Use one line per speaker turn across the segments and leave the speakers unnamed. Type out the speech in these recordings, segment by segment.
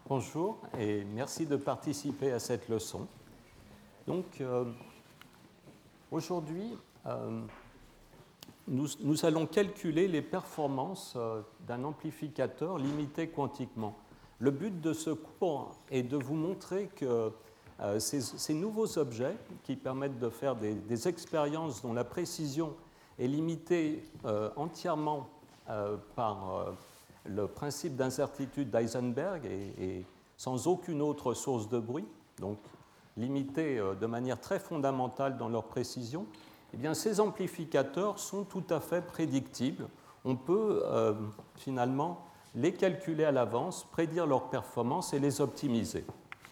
Bonjour et merci de participer à cette leçon. Donc, aujourd'hui, nous allons calculer les performances d'un amplificateur limité quantiquement. Le but de ce cours est de vous montrer que ces nouveaux objets qui permettent de faire des expériences dont la précision est limitée entièrement par le principe d'incertitude d'Heisenberg et sans aucune autre source de bruit, donc limités de manière très fondamentale dans leur précision, eh bien, ces amplificateurs sont tout à fait prédictibles. On peut finalement les calculer à l'avance, prédire leur performance et les optimiser.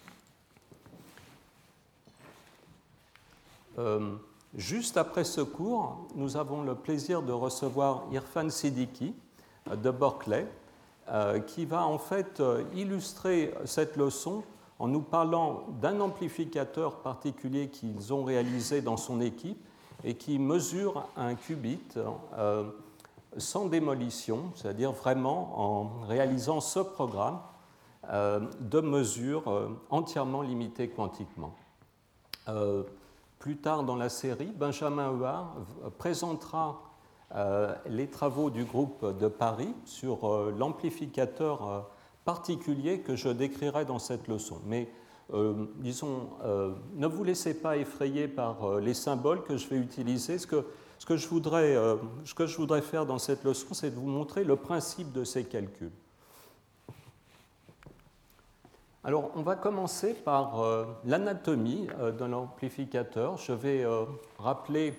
Juste après ce cours, nous avons le plaisir de recevoir Irfan Siddiqui de Berkeley, qui va en fait illustrer cette leçon en nous parlant d'un amplificateur particulier qu'ils ont réalisé dans son équipe et qui mesure un qubit sans démolition, c'est-à-dire vraiment en réalisant ce programme de mesure entièrement limité quantiquement. Plus tard dans la série, Benjamin Huard présentera les travaux du groupe de Paris sur l'amplificateur particulier que je décrirai dans cette leçon. Mais disons, ne vous laissez pas effrayer par les symboles que je vais utiliser. Ce que je voudrais faire dans cette leçon, c'est de vous montrer le principe de ces calculs. Alors, on va commencer par l'anatomie de l'amplificateur. Je vais rappeler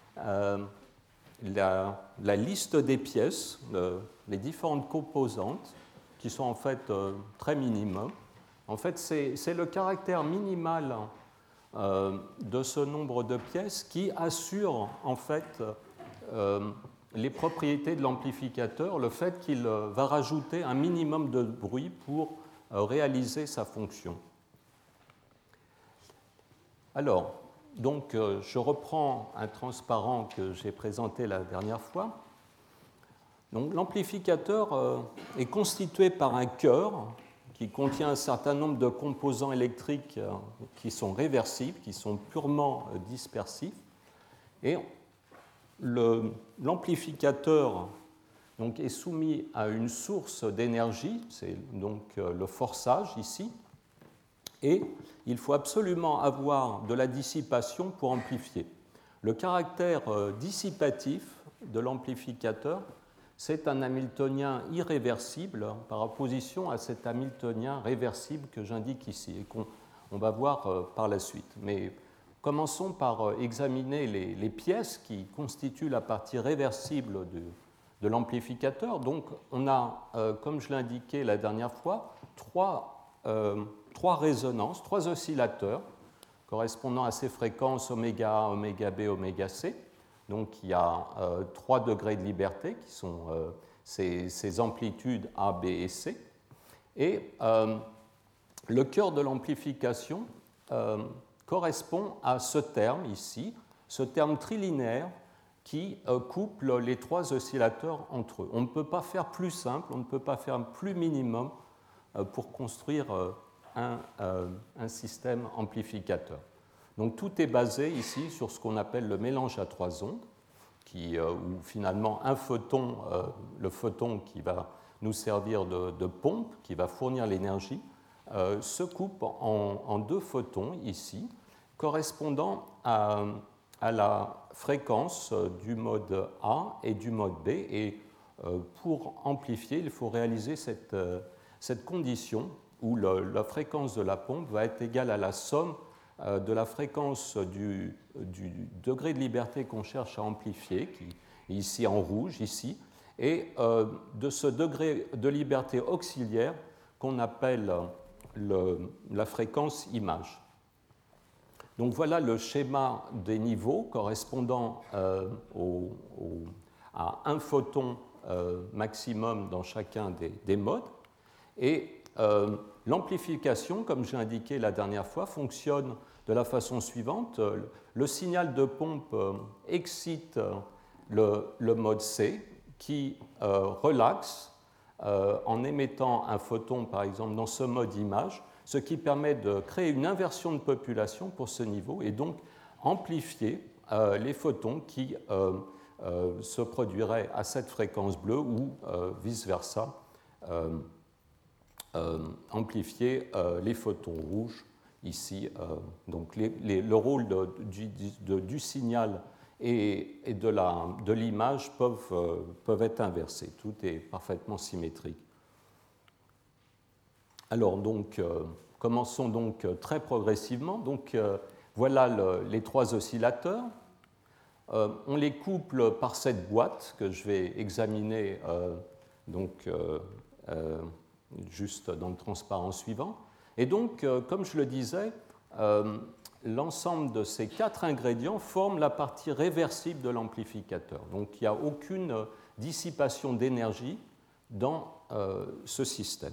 la liste des pièces, les différentes composantes, qui sont en fait très minimum. En fait, c'est le caractère minimal de ce nombre de pièces qui assure en fait les propriétés de l'amplificateur, le fait qu'il va rajouter un minimum de bruit pour réaliser sa fonction. Alors, donc, je reprends un transparent que j'ai présenté la dernière fois. Donc, l'amplificateur est constitué par un cœur qui contient un certain nombre de composants électriques qui sont réversibles, qui sont purement dispersifs. Et l'amplificateur donc, est soumis à une source d'énergie, c'est donc le forçage ici, et il faut absolument avoir de la dissipation pour amplifier. Le caractère dissipatif de l'amplificateur, c'est un hamiltonien irréversible par opposition à cet hamiltonien réversible que j'indique ici et qu'on va voir par la suite. Mais commençons par examiner les pièces qui constituent la partie réversible de l'amplificateur. Donc, on a, comme je l'ai indiqué la dernière fois, trois résonances, trois oscillateurs correspondant à ces fréquences oméga A, oméga B, oméga C. Donc il y a 3 degrés de liberté qui sont ces amplitudes A, B et C. Et le cœur de l'amplification correspond à ce terme ici, ce terme trilinéaire qui couple les 3 oscillateurs entre eux. On ne peut pas faire plus simple, on ne peut pas faire plus minimum pour construire un système amplificateur. Donc tout est basé ici sur ce qu'on appelle le mélange à 3 ondes, où finalement un photon, le photon qui va nous servir de pompe, qui va fournir l'énergie, se coupe en 2 photons ici, correspondant à la fréquence du mode A et du mode B. Et pour amplifier, il faut réaliser cette condition où la fréquence de la pompe va être égale à la somme de la fréquence du degré de liberté qu'on cherche à amplifier, qui est ici en rouge, ici, et de ce degré de liberté auxiliaire qu'on appelle la fréquence image. Donc voilà le schéma des niveaux correspondant à un photon maximum dans chacun des modes. Et l'amplification, comme j'ai indiqué la dernière fois, fonctionne de la façon suivante. Le signal de pompe excite le mode C qui relaxe en émettant un photon, par exemple, dans ce mode image, ce qui permet de créer une inversion de population pour ce niveau et donc amplifier les photons qui se produiraient à cette fréquence bleue ou vice-versa, amplifier les photons rouges ici. Donc le rôle du signal et de l'image peuvent être inversés. Tout est parfaitement symétrique. Alors, donc, commençons donc très progressivement. Donc, voilà les trois oscillateurs. On les couple par cette boîte que je vais examiner juste dans le transparent suivant. Et donc, comme je le disais, l'ensemble de ces quatre ingrédients forment la partie réversible de l'amplificateur. Donc, il n'y a aucune dissipation d'énergie dans ce système.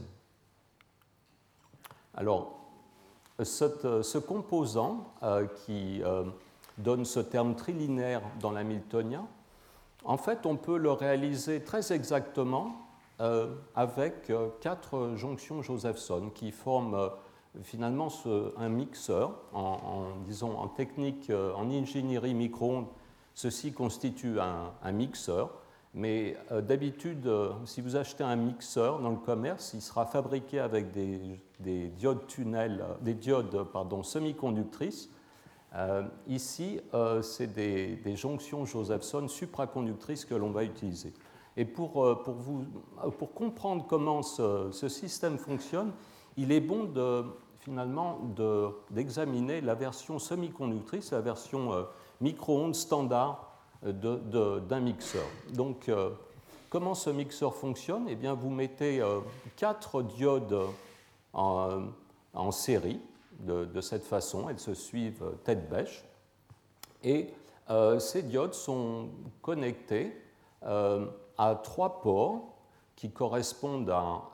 Alors, ce composant qui donne ce terme trilinéaire dans l'hamiltonien, en fait, on peut le réaliser très exactement avec quatre jonctions Josephson qui forment finalement un mixeur. Disons, en technique, en ingénierie micro-ondes, ceci constitue un mixeur. Mais d'habitude, si vous achetez un mixeur dans le commerce, il sera fabriqué avec des diodes semi-conductrices. Ici, c'est des jonctions Josephson supraconductrices que l'on va utiliser. Et pour comprendre comment ce système fonctionne, il est bon finalement d'examiner la version semi-conductrice, la version micro-ondes standard d'un mixeur. Donc, comment ce mixeur fonctionne? Eh bien, vous mettez 4 diodes en série de cette façon. Elles se suivent tête bêche. Et ces diodes sont connectées à 3 ports qui correspondent à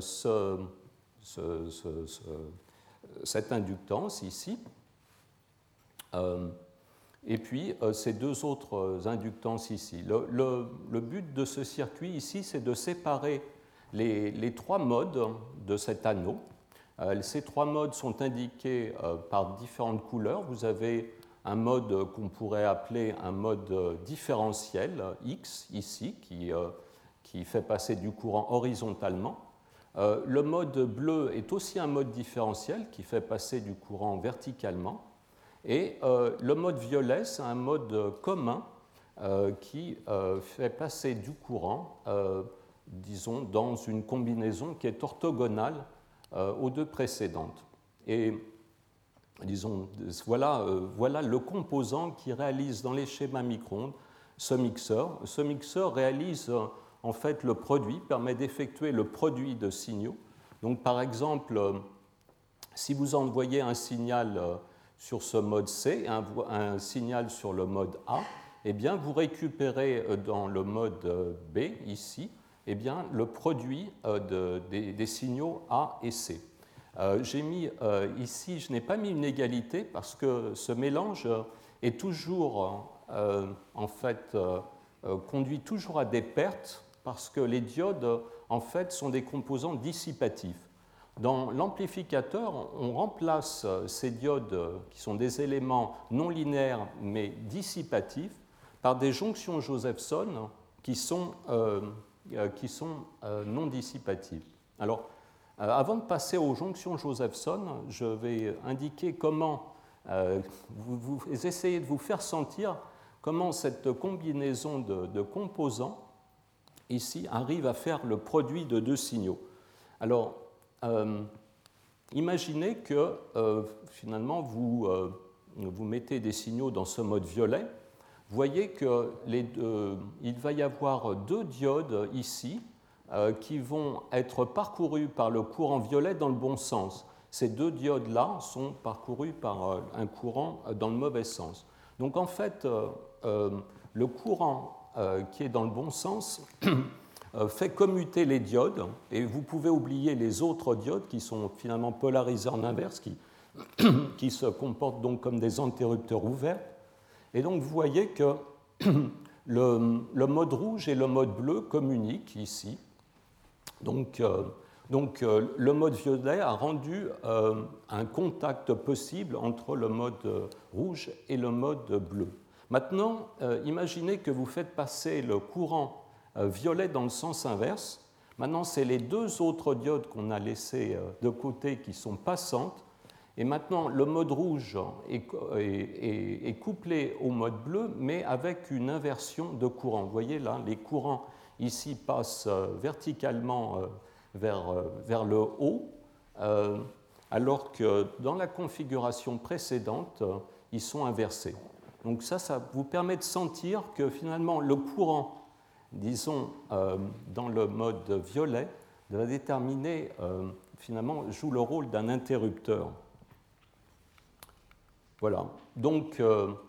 cette inductance ici. Et puis, ces 2 autres inductances ici. Le but de ce circuit ici, c'est de séparer les 3 modes de cet anneau. Ces 3 modes sont indiqués par différentes couleurs. Vous avez un mode qu'on pourrait appeler un mode différentiel, X, ici, qui fait passer du courant horizontalement. Le mode bleu est aussi un mode différentiel qui fait passer du courant verticalement. Et le mode violet, c'est un mode commun qui fait passer du courant, disons, dans une combinaison qui est orthogonale aux 2 précédentes. Et disons, voilà le composant qui réalise dans les schémas micro-ondes ce mixeur. Ce mixeur réalise en fait le produit, permet d'effectuer le produit de signaux. Donc par exemple, si vous envoyez un signal sur ce mode C, un signal sur le mode A, eh bien, vous récupérez dans le mode B, ici, eh bien, le produit des signaux A et C. J'ai mis ici, je n'ai pas mis une égalité parce que ce mélange est toujours, en fait, conduit toujours à des pertes parce que les diodes, en fait, sont des composants dissipatifs. Dans l'amplificateur, on remplace ces diodes, qui sont des éléments non linéaires mais dissipatifs, par des jonctions Josephson qui sont non dissipatives. Alors, avant de passer aux jonctions Josephson, je vais indiquer comment vous essayez de vous faire sentir comment cette combinaison de composants ici arrive à faire le produit de 2 signaux. Alors, imaginez que finalement vous mettez des signaux dans ce mode violet. Vous voyez qu'il va y avoir 2 diodes ici qui vont être parcourues par le courant violet dans le bon sens. Ces 2 diodes-là sont parcourues par un courant dans le mauvais sens. Donc en fait, le courant qui est dans le bon sens fait commuter les diodes, et vous pouvez oublier les autres diodes qui sont finalement polarisées en inverse, qui se comportent donc comme des interrupteurs ouverts. Et donc vous voyez que le mode rouge et le mode bleu communiquent ici. Le mode violet a rendu un contact possible entre le mode rouge et le mode bleu. Maintenant, imaginez que vous faites passer le courant violet dans le sens inverse. Maintenant, c'est les deux autres diodes qu'on a laissées de côté qui sont passantes. Et maintenant, le mode rouge est couplé au mode bleu, mais avec une inversion de courant. Vous voyez là, les courants ici passent verticalement vers le haut, alors que dans la configuration précédente, ils sont inversés. Donc ça vous permet de sentir que finalement le courant, disons, dans le mode violet, va déterminer, finalement, joue le rôle d'un interrupteur. Voilà. Donc,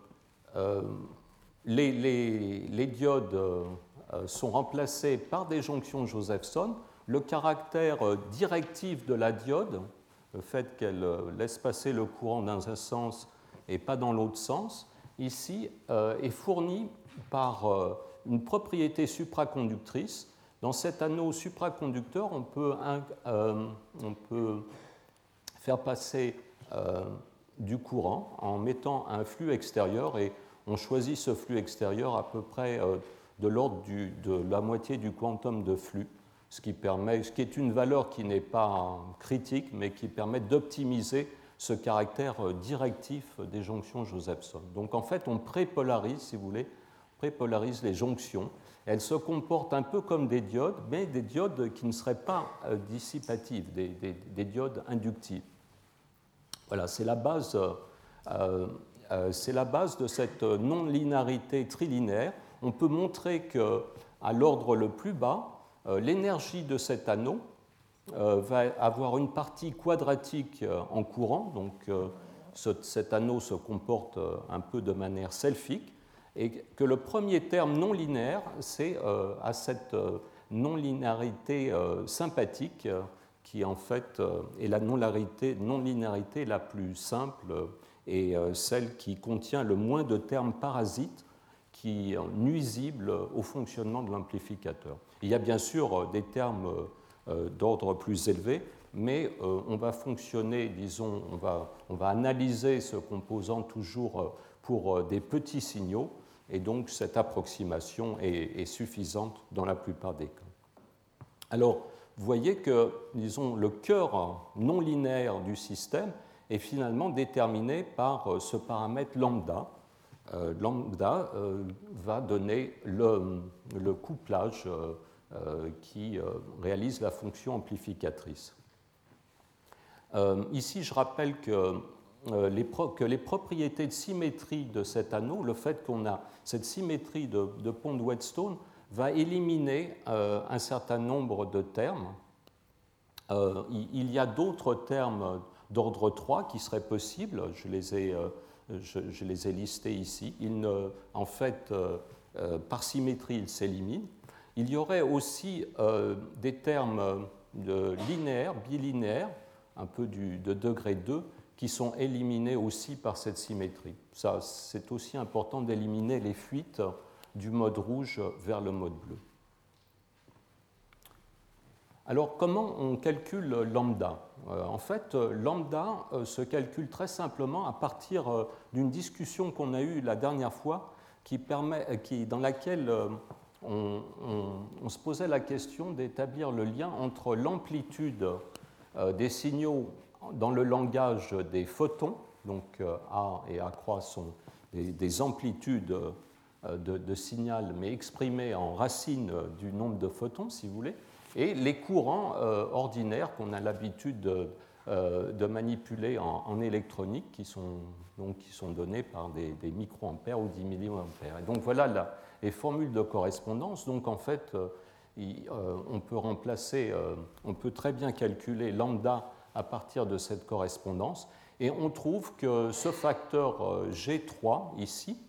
les diodes sont remplacées par des jonctions Josephson. Le caractère directif de la diode, le fait qu'elle laisse passer le courant dans un sens et pas dans l'autre sens, ici, est fourni par une propriété supraconductrice. Dans cet anneau supraconducteur, on peut faire passer du courant en mettant un flux extérieur, et on choisit ce flux extérieur à peu près de l'ordre de la moitié du quantum de flux, ce qui est une valeur qui n'est pas critique, mais qui permet d'optimiser ce caractère directif des jonctions Josephson. Donc en fait, on prépolarise, si vous voulez, prépolarise les jonctions. Elles se comportent un peu comme des diodes, mais des diodes qui ne seraient pas dissipatives, des diodes inductives. Voilà, c'est la base de cette non-linéarité trilinéaire. On peut montrer qu'à l'ordre le plus bas, l'énergie de cet anneau va avoir une partie quadratique en courant, donc cet anneau se comporte un peu de manière selfique, et que le premier terme non linéaire, c'est à cette non-linéarité sympathique qui en fait est la non-linéarité la plus simple et celle qui contient le moins de termes parasites qui sont nuisibles au fonctionnement de l'amplificateur. Il y a bien sûr des termes d'ordre plus élevé, mais on va fonctionner, disons, on va analyser ce composant toujours pour des petits signaux, et donc cette approximation est suffisante dans la plupart des cas. Alors, vous voyez que, disons, le cœur non linéaire du système est finalement déterminé par ce paramètre lambda. Lambda va donner le couplage qui réalise la fonction amplificatrice. Ici, je rappelle que les propriétés de symétrie de cet anneau, le fait qu'on a cette symétrie de Pond-Whetstone, va éliminer un certain nombre de termes. Il y a d'autres termes d'ordre 3 qui seraient possibles, je les ai listés ici. En fait, par symétrie, ils s'éliminent. Il y aurait aussi des termes linéaires, bilinéaires, un peu de degré 2, qui sont éliminés aussi par cette symétrie. Ça, c'est aussi important d'éliminer les fuites du mode rouge vers le mode bleu. Alors, comment on calcule lambda ? En fait, lambda se calcule très simplement à partir d'une discussion qu'on a eue la dernière fois, dans laquelle on se posait la question d'établir le lien entre l'amplitude des signaux dans le langage des photons, donc A et A croix sont des amplitudes de signal, mais exprimées en racine du nombre de photons, si vous voulez, et les courants ordinaires qu'on a l'habitude de manipuler en électronique, qui sont donnés par des microampères ou 10 milliampères. Et donc voilà les formules de correspondance. Donc en fait, on peut très bien calculer lambda à partir de cette correspondance, et on trouve que ce facteur G3 ici,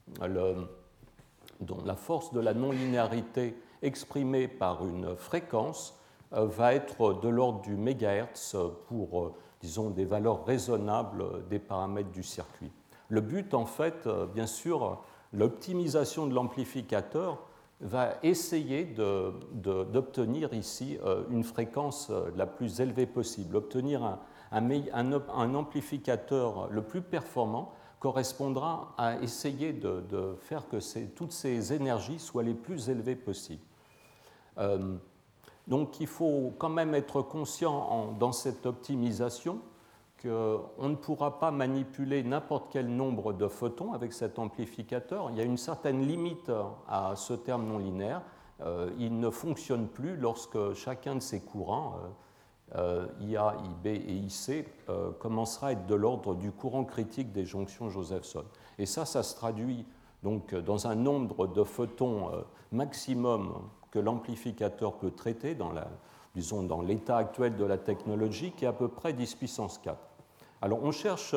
dont la force de la non-linéarité exprimée par une fréquence, va être de l'ordre du mégahertz pour, disons, des valeurs raisonnables des paramètres du circuit. Le but, en fait, bien sûr, l'optimisation de l'amplificateur, va essayer d'obtenir ici une fréquence la plus élevée possible. Obtenir un amplificateur le plus performant correspondra à essayer de faire que toutes ces énergies soient les plus élevées possibles. Donc il faut quand même être conscient dans cette optimisation qu'on ne pourra pas manipuler n'importe quel nombre de photons avec cet amplificateur. Il y a une certaine limite à ce terme non linéaire. Il ne fonctionne plus lorsque chacun de ces courants, IA, IB et IC, commencera à être de l'ordre du courant critique des jonctions Josephson. Et ça se traduit donc dans un nombre de photons maximum que l'amplificateur peut traiter dans l'état actuel de la technologie, qui est à peu près 10 puissance 4. Alors on cherche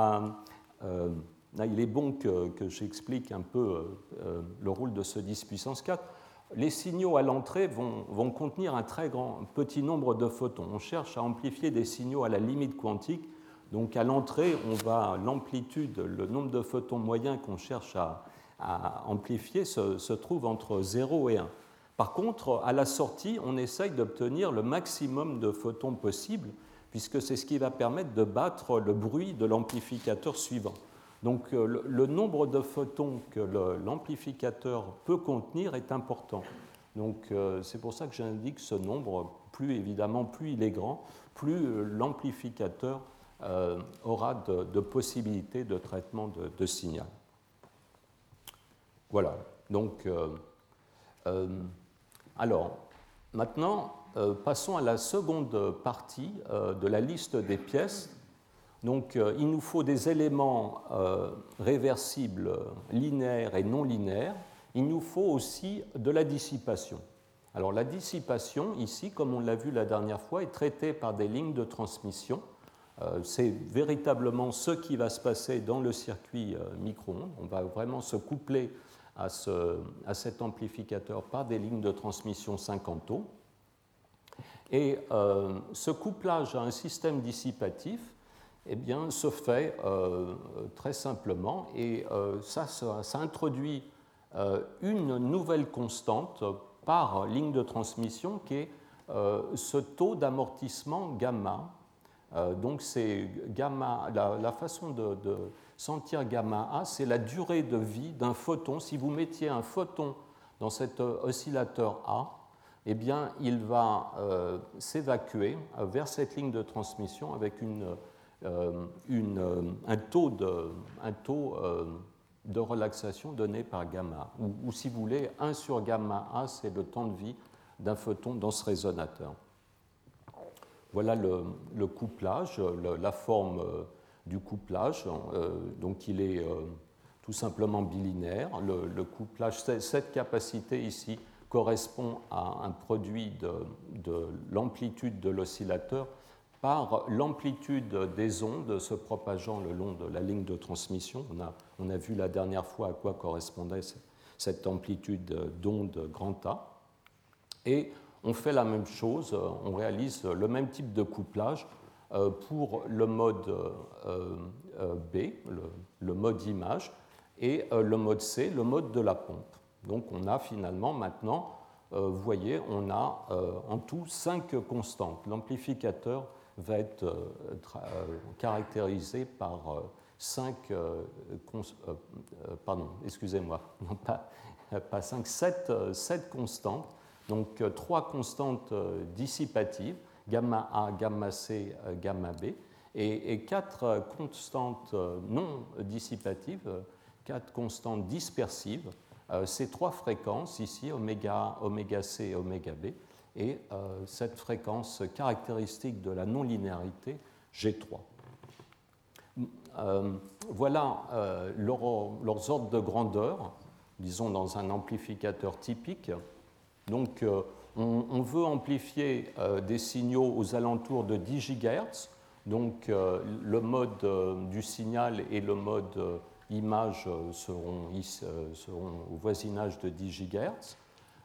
il est bon que j'explique un peu le rôle de ce 10 puissance 4. Les signaux à l'entrée vont contenir un très petit nombre de photons. On cherche à amplifier des signaux à la limite quantique. Donc à l'entrée, l'amplitude, le nombre de photons moyens qu'on cherche à amplifier se trouve entre 0 et 1. Par contre, à la sortie, on essaye d'obtenir le maximum de photons possible, puisque c'est ce qui va permettre de battre le bruit de l'amplificateur suivant. Donc le nombre de photons que l'amplificateur peut contenir est important. Donc c'est pour ça que j'indique ce nombre. Plus il est grand, plus l'amplificateur aura de possibilités de traitement de signal. Voilà. Donc, alors, maintenant, passons à la seconde partie de la liste des pièces. Donc, il nous faut des éléments réversibles, linéaires et non linéaires. Il nous faut aussi de la dissipation. Alors, la dissipation, ici, comme on l'a vu la dernière fois, est traitée par des lignes de transmission. C'est véritablement ce qui va se passer dans le circuit micro-ondes. On va vraiment se coupler à cet amplificateur par des lignes de transmission 50 ohms. Et ce couplage à un système dissipatif se fait très simplement, et ça introduit une nouvelle constante par ligne de transmission qui est ce taux d'amortissement gamma. Donc c'est gamma, la façon de sentir gamma A, c'est la durée de vie d'un photon. Si vous mettiez un photon dans cet oscillateur A, eh bien, il va s'évacuer vers cette ligne de transmission avec un taux de relaxation donné par gamma. Ou si vous voulez, 1 sur gamma A, c'est le temps de vie d'un photon dans ce résonateur. Voilà le couplage, la forme du couplage. Donc il est tout simplement bilinéaire. Le couplage, cette capacité ici correspond à un produit de l'amplitude de l'oscillateur par l'amplitude des ondes se propageant le long de la ligne de transmission. On a vu la dernière fois à quoi correspondait cette amplitude d'onde grand A. Et on fait la même chose, on réalise le même type de couplage pour le mode B, le mode image, et le mode C, le mode de la pompe. Donc on a finalement maintenant, vous voyez, on a en tout 5 constantes. L'amplificateur va être caractérisé par 5, pardon, excusez-moi, non pas 5, 7 constantes. Donc 3 constantes dissipatives, gamma A, gamma C, gamma B, et 4 constantes non dissipatives, 4 constantes dispersives. Ces 3 fréquences ici, oméga A, oméga C, oméga B, et cette fréquence caractéristique de la non-linéarité, G3. Voilà leurs ordres de grandeur, disons dans un amplificateur typique. Donc, on veut amplifier des signaux aux alentours de 10 GHz. Donc, le mode du signal et le mode image seront au voisinage de 10 GHz.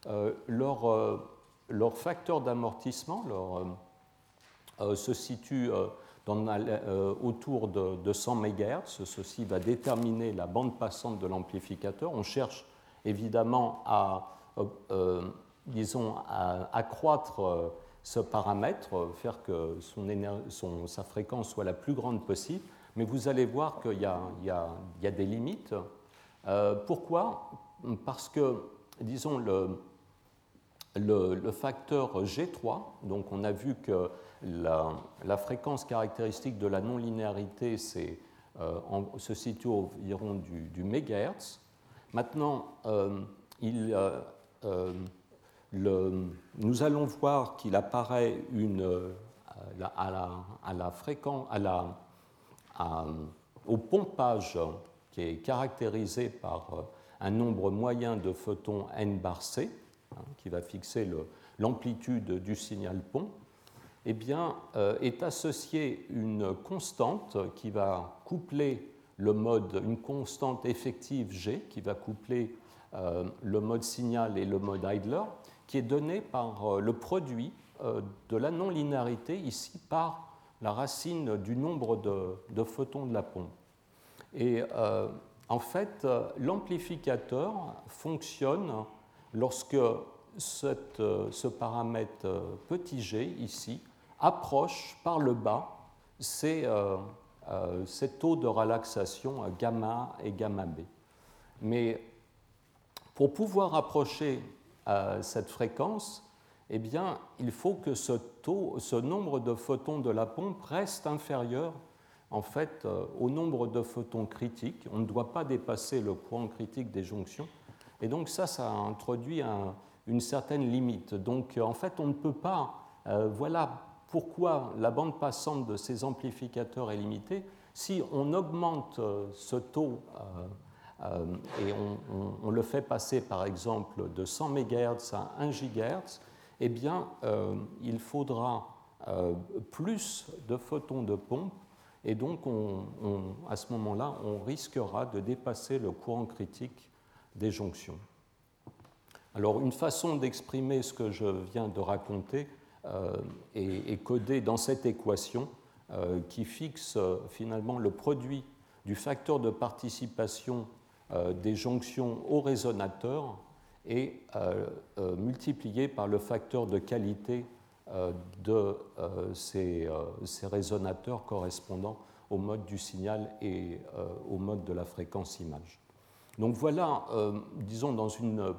Leur facteur d'amortissement se situe autour de 100 MHz. Ceci va déterminer la bande passante de l'amplificateur. On cherche évidemment à disons, accroître ce paramètre, faire que sa fréquence soit la plus grande possible, mais vous allez voir qu'il y a des limites. Pourquoi? Parce que, disons, le facteur G3, donc on a vu que la fréquence caractéristique de la non-linéarité se situe environ du mégahertz. Maintenant, nous allons voir qu'il apparaît au pompage qui est caractérisé par un nombre moyen de photons n bar c, qui va fixer l'amplitude du signal pont, eh bien, est associée une constante qui va coupler une constante effective G, qui va coupler le mode signal et le mode Idler, qui est donné par le produit de la non-linéarité, ici par la racine du nombre de photons de la pompe. Et en fait, l'amplificateur fonctionne lorsque ce paramètre petit g, ici, approche par le bas ces taux de relaxation gamma et gamma B. Mais pour pouvoir approcher cette fréquence, eh bien, il faut que ce nombre de photons de la pompe reste inférieur en fait, au nombre de photons critiques. On ne doit pas dépasser le courant critique des jonctions. Et donc ça introduit une certaine limite. Donc en fait, on ne peut pas... voilà pourquoi la bande passante de ces amplificateurs est limitée. Si on augmente ce taux et on le fait passer par exemple de 100 MHz à 1 GHz, eh bien il faudra plus de photons de pompe et donc à ce moment-là on risquera de dépasser le courant critique des jonctions. Alors une façon d'exprimer ce que je viens de raconter est codée dans cette équation qui fixe finalement le produit du facteur de participation des jonctions au résonateur et multiplié par le facteur de qualité de ces résonateurs correspondant au mode du signal et au mode de la fréquence image. Donc voilà, disons dans un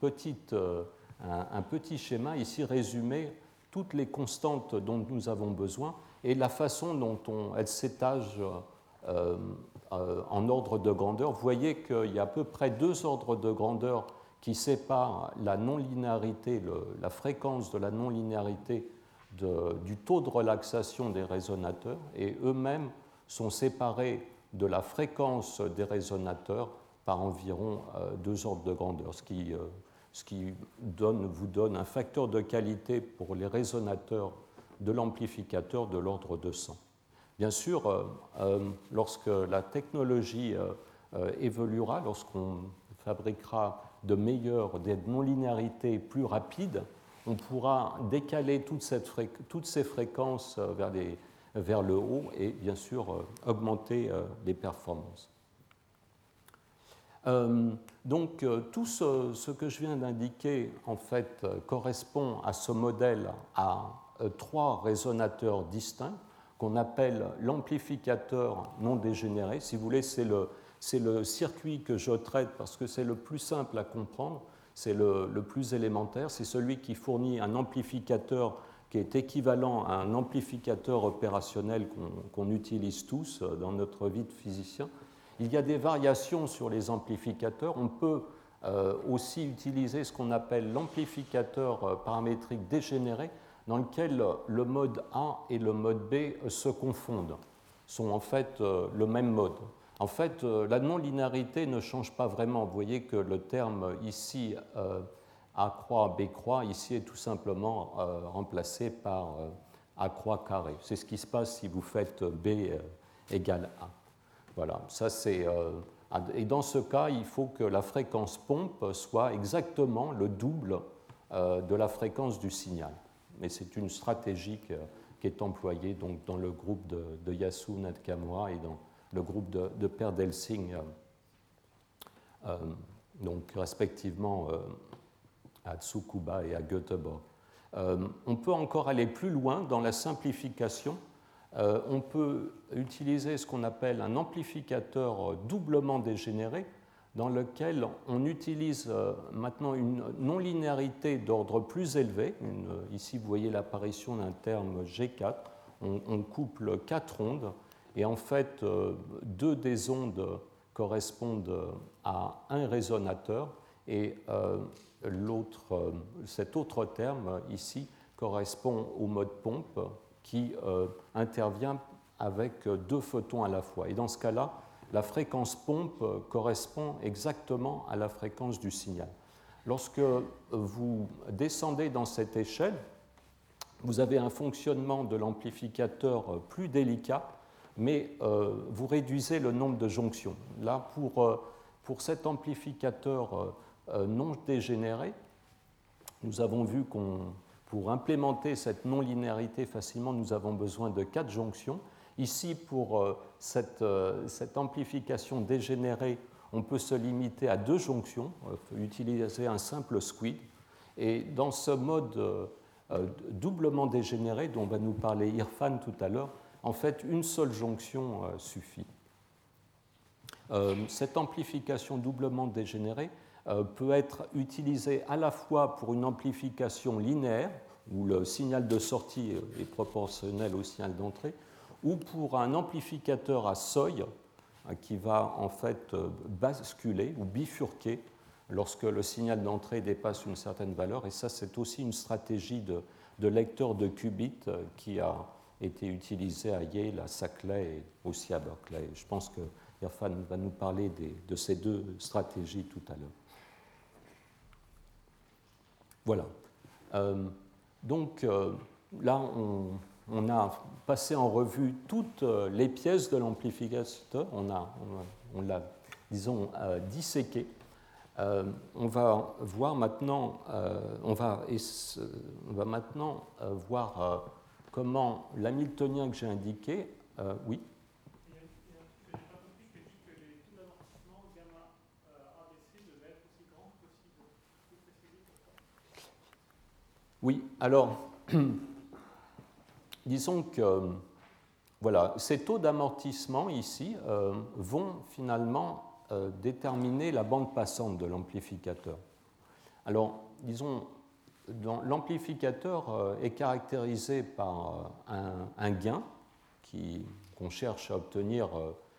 petit schéma ici résumé toutes les constantes dont nous avons besoin et la façon dont elles s'étagent en ordre de grandeur. Vous voyez qu'il y a à peu près 2 ordres de grandeur qui séparent la non-linéarité, la fréquence de la non-linéarité du taux de relaxation des résonateurs, et eux-mêmes sont séparés de la fréquence des résonateurs par environ 2 ordres de grandeur, ce qui vous donne un facteur de qualité pour les résonateurs de l'amplificateur de l'ordre de 100. Bien sûr, lorsque la technologie évoluera, lorsqu'on fabriquera des non-linéarités plus rapides, on pourra décaler toutes ces fréquences vers le haut et bien sûr augmenter les performances. Donc tout ce que je viens d'indiquer en fait correspond à ce modèle à 3 résonateurs distincts qu'on appelle l'amplificateur non dégénéré. Si vous voulez, c'est le circuit que je traite parce que c'est le plus simple à comprendre, c'est le plus élémentaire, c'est celui qui fournit un amplificateur qui est équivalent à un amplificateur opérationnel qu'on utilise tous dans notre vie de physicien. Il y a des variations sur les amplificateurs. On peut aussi utiliser ce qu'on appelle l'amplificateur paramétrique dégénéré, dans lequel le mode A et le mode B se confondent, sont en fait le même mode. En fait, la non-linéarité ne change pas vraiment. Vous voyez que le terme ici, A croix, B croix, ici est tout simplement remplacé par A croix carré. C'est ce qui se passe si vous faites B égale A. Voilà, ça c'est. Et dans ce cas, il faut que la fréquence pompe soit exactement le double de la fréquence du signal. Mais c'est une stratégie qui est employée donc, dans le groupe de Yasu Nakamura et dans le groupe de Per Delsing, donc respectivement à Tsukuba et à Göteborg. On peut encore aller plus loin dans la simplification. On peut utiliser ce qu'on appelle un amplificateur doublement dégénéré, dans lequel on utilise maintenant une non-linéarité d'ordre plus élevé. Ici, vous voyez l'apparition d'un terme G4. On couple 4 ondes, et en fait, 2 des ondes correspondent à un résonateur, et cet autre terme ici correspond au mode pompe qui intervient avec 2 photons à la fois. Et dans ce cas-là, la fréquence pompe correspond exactement à la fréquence du signal. Lorsque vous descendez dans cette échelle, vous avez un fonctionnement de l'amplificateur plus délicat, mais vous réduisez le nombre de jonctions. Là, pour cet amplificateur non dégénéré, nous avons vu pour implémenter cette non-linéarité facilement, nous avons besoin de 4 jonctions. Ici, pour cette amplification dégénérée, on peut se limiter à 2 jonctions, utiliser un simple squid. Et dans ce mode doublement dégénéré, dont va nous parler Irfan tout à l'heure, en fait, une seule jonction suffit. Cette amplification doublement dégénérée peut être utilisée à la fois pour une amplification linéaire, où le signal de sortie est proportionnel au signal d'entrée, ou pour un amplificateur à seuil qui va en fait basculer ou bifurquer lorsque le signal d'entrée dépasse une certaine valeur. Et ça, c'est aussi une stratégie de lecteur de qubits qui a été utilisée à Yale, à Saclay et aussi à Berkeley. Je pense que Irfan va nous parler de ces 2 stratégies tout à l'heure. Voilà. Donc là, on a passé en revue toutes les pièces de l'amplificateur, on l'a, disons, disséqué. On va voir maintenant, on va maintenant voir comment l'hamiltonien que j'ai indiqué, oui. Oui, alors, disons que voilà, ces taux d'amortissement ici vont finalement déterminer la bande passante de l'amplificateur. Alors, disons, l'amplificateur est caractérisé par un gain qu'on cherche à obtenir,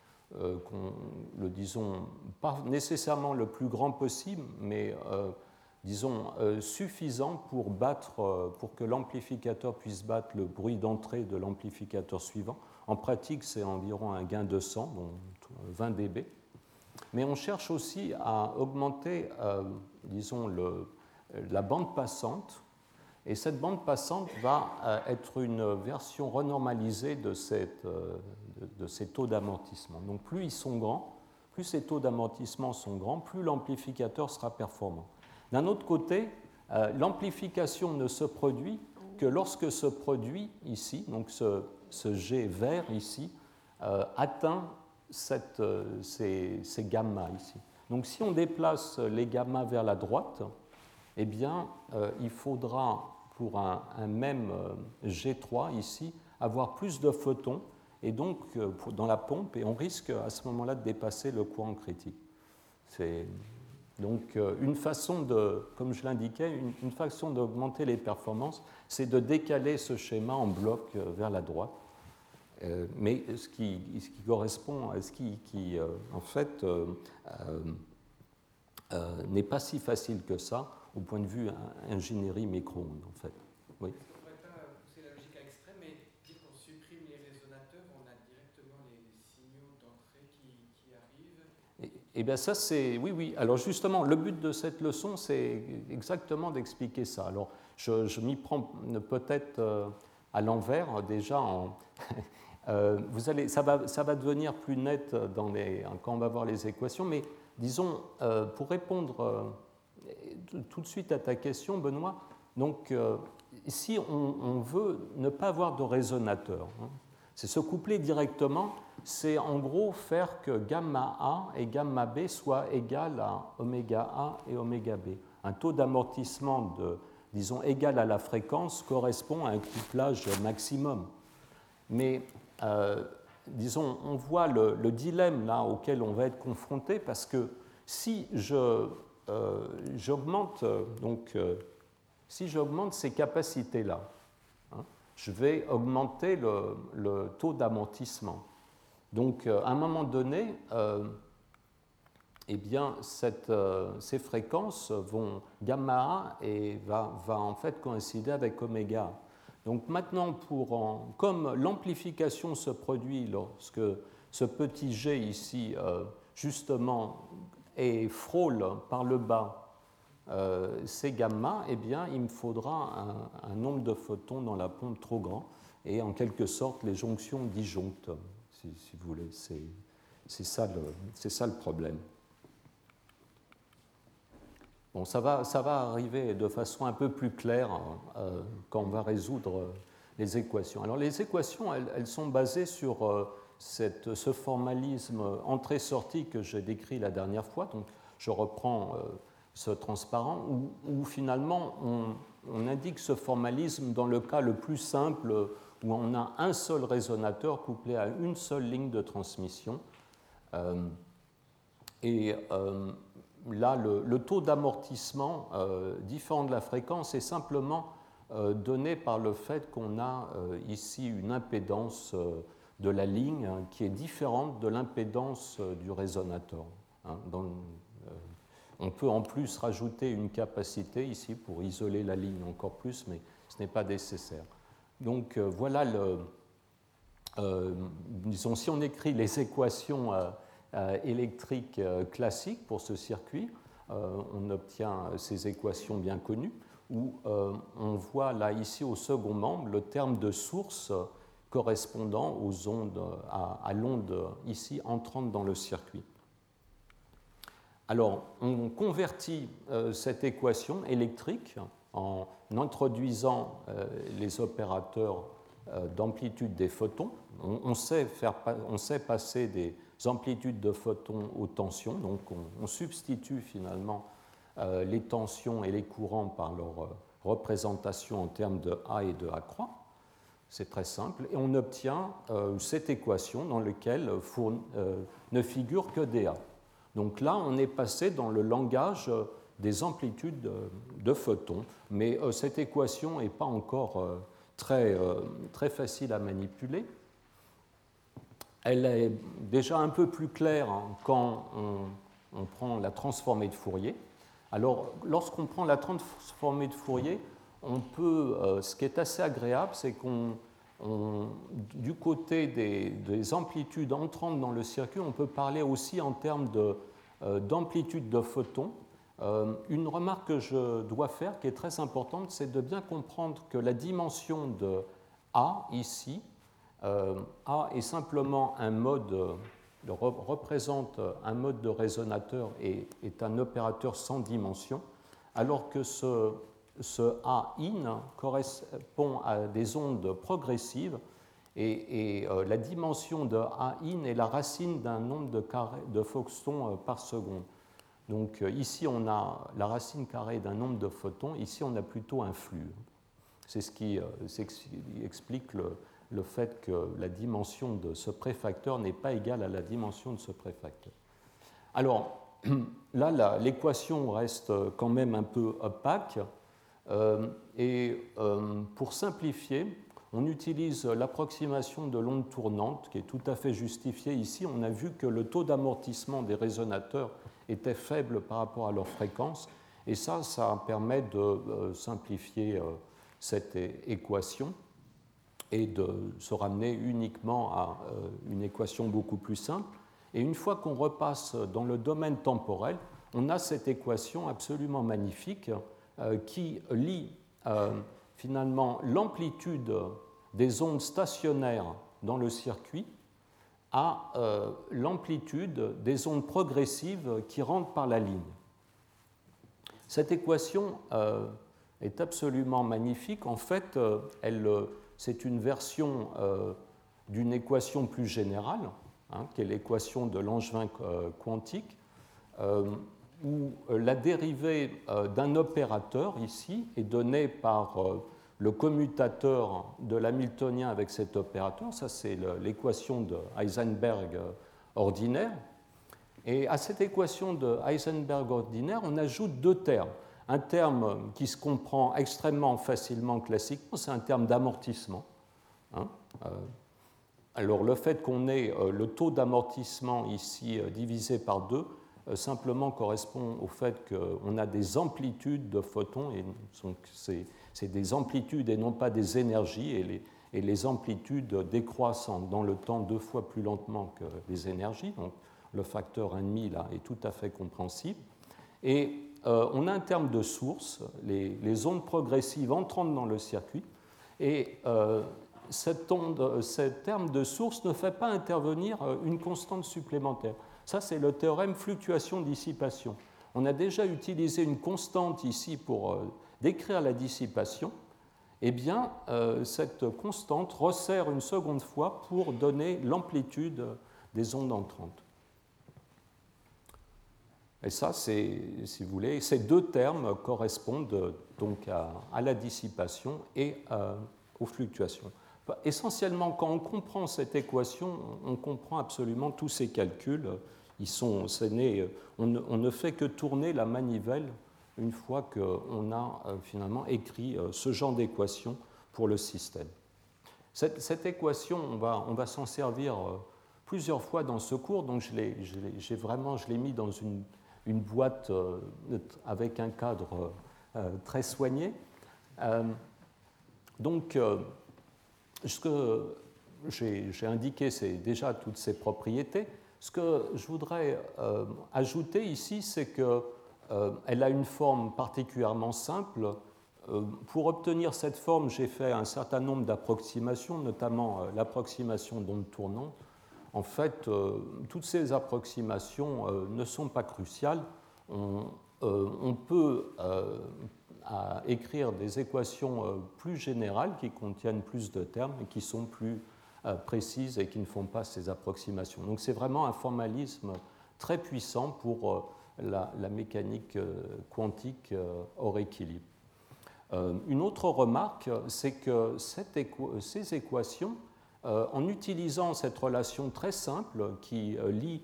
disons, pas nécessairement le plus grand possible, mais disons, suffisant pour que l'amplificateur puisse battre le bruit d'entrée de l'amplificateur suivant. En pratique, c'est environ un gain de 100, donc 20 dB. Mais on cherche aussi à augmenter, disons, la bande passante. Et cette bande passante va être une version renormalisée de ces taux d'amortissement. Donc plus ils sont grands, plus ces taux d'amortissement sont grands, plus l'amplificateur sera performant. D'un autre côté, l'amplification ne se produit que lorsque ce produit ici, donc ce G vert ici, atteint ces gamma ici. Donc si on déplace les gamma vers la droite, eh bien, il faudra pour un même G3 ici avoir plus de photons et donc dans la pompe, et on risque à ce moment-là de dépasser le courant critique. C'est donc une façon comme je l'indiquais, une façon d'augmenter les performances, c'est de décaler ce schéma en bloc vers la droite. Mais ce qui correspond à ce qui en fait, n'est pas si facile que ça au point de vue ingénierie micro-ondes, en fait. Oui.
Est-ce qu'on ne pourrait pas pousser la logique à l'extrême, mais dès qu'on supprime les résonateurs, on a directement les signaux d'entrée qui arrivent?
Eh bien, ça, c'est... Oui, oui. Alors, justement, le but de cette leçon, c'est exactement d'expliquer ça. Alors, je m'y prends peut-être à l'envers, déjà. Ça va devenir plus net quand on va voir les équations, mais disons, pour répondre tout de suite à ta question, Benoît, donc, si on veut ne pas avoir de résonateur, c'est se coupler directement, c'est en gros faire que gamma A et gamma B soient égales à oméga A et oméga B. un taux d'amortissement disons, égal à la fréquence correspond à un couplage maximum. Mais, disons, on voit le dilemme là auquel on va être confronté, parce que si j'augmente ces capacités-là, hein, je vais augmenter le taux d'amortissement. Donc, à un moment donné, eh bien, ces fréquences vont gamma A et va en fait coïncider avec oméga. Donc maintenant, comme l'amplification se produit lorsque ce petit g ici, justement, frôle par le bas ces gamma, eh bien, il me faudra un nombre de photons dans la pompe trop grand, et en quelque sorte, les jonctions disjonctent, si vous voulez. C'est ça le problème. Bon, ça va arriver de façon un peu plus claire quand on va résoudre les équations. Alors les équations, elles sont basées sur ce formalisme entrée-sortie que j'ai décrit la dernière fois. Donc je reprends ce transparent où finalement on indique ce formalisme dans le cas le plus simple où on a un seul résonateur couplé à une seule ligne de transmission. Là, le taux d'amortissement différent de la fréquence est simplement donné par le fait qu'on a ici une impédance de la ligne hein, qui est différente de l'impédance du résonateur. Hein, on peut en plus rajouter une capacité ici pour isoler la ligne encore plus, mais ce n'est pas nécessaire. Donc voilà disons, si on écrit les équations électriques classiques pour ce circuit, on obtient ces équations bien connues, où on voit là ici au second membre le terme de source correspondant aux ondes, à l'onde ici entrante dans le circuit. Alors, on convertit cette équation électrique en introduisant les opérateurs d'amplitude des photons. On sait passer des amplitudes de photons aux tensions, donc on substitue finalement les tensions et les courants par leur représentation en termes de A et de A croix. C'est très simple. Et on obtient cette équation dans laquelle ne figure que des A. Donc là, on est passé dans le langage des amplitudes de photons, mais cette équation n'est pas encore très facile à manipuler. Elle est déjà un peu plus claire hein, quand on prend la transformée de Fourier. Alors, lorsqu'on prend la transformée de Fourier, on peut, ce qui est assez agréable, c'est du côté des amplitudes entrantes dans le circuit, on peut parler aussi en termes d'amplitude de photons. Une remarque que je dois faire, qui est très importante, c'est de bien comprendre que la dimension de A, ici, A est simplement un mode, représente un mode de résonateur et est un opérateur sans dimension, alors que ce A in correspond à des ondes progressives et la dimension de A in est la racine d'un nombre de photons par seconde. Donc ici on a la racine carrée d'un nombre de photons, ici on a plutôt un flux. C'est ce qui explique le fait que la dimension de ce préfacteur n'est pas égale à la dimension de ce préfacteur. Alors là, l'équation reste quand même un peu opaque. Pour simplifier, on utilise l'approximation de l'onde tournante qui est tout à fait justifiée ici. On a vu que le taux d'amortissement des résonateurs était faible par rapport à leur fréquence et ça permet de simplifier cette équation et de se ramener uniquement à une équation beaucoup plus simple. Et une fois qu'on repasse dans le domaine temporel, on a cette équation absolument magnifique qui lie finalement l'amplitude des ondes stationnaires dans le circuit à l'amplitude des ondes progressives qui rentrent par la ligne. Cette équation est absolument magnifique. En fait, c'est une version d'une équation plus générale, hein, qui est l'équation de Langevin quantique, où la dérivée d'un opérateur, ici, est donnée par le commutateur de l'hamiltonien avec cet opérateur. Ça, c'est l'équation de Heisenberg ordinaire. Et à cette équation de Heisenberg ordinaire, on ajoute deux termes. Un terme qui se comprend extrêmement facilement classiquement, c'est un terme d'amortissement. Alors, le fait qu'on ait le taux d'amortissement ici divisé par 2 simplement correspond au fait qu'on a des amplitudes de photons, et c'est des amplitudes et non pas des énergies, et les amplitudes décroissent dans le temps 2 fois plus lentement que les énergies, donc le facteur 1,5 là est tout à fait compréhensible. Et on a un terme de source, les ondes progressives entrant dans le circuit, et ce terme de source ne fait pas intervenir une constante supplémentaire. Ça, c'est le théorème fluctuation-dissipation. On a déjà utilisé une constante ici pour décrire la dissipation. Eh bien, cette constante resserre une seconde fois pour donner l'amplitude des ondes entrantes. Et ça, si vous voulez, ces deux termes correspondent donc à la dissipation et aux fluctuations. Essentiellement, quand on comprend cette équation, on comprend absolument tous ces calculs. On ne fait que tourner la manivelle une fois qu'on a finalement écrit ce genre d'équation pour le système. Cette équation, on va s'en servir plusieurs fois dans ce cours, donc je l'ai mis dans une boîte avec un cadre très soigné. Donc, ce que j'ai indiqué, c'est déjà toutes ces propriétés. Ce que je voudrais ajouter ici, c'est qu'elle a une forme particulièrement simple. Pour obtenir cette forme, j'ai fait un certain nombre d'approximations, notamment l'approximation d'onde tournante. En fait, toutes ces approximations ne sont pas cruciales. On peut écrire des équations plus générales qui contiennent plus de termes et qui sont plus précises et qui ne font pas ces approximations. Donc c'est vraiment un formalisme très puissant pour la mécanique quantique hors équilibre. Une autre remarque, c'est que ces équations, en utilisant cette relation très simple qui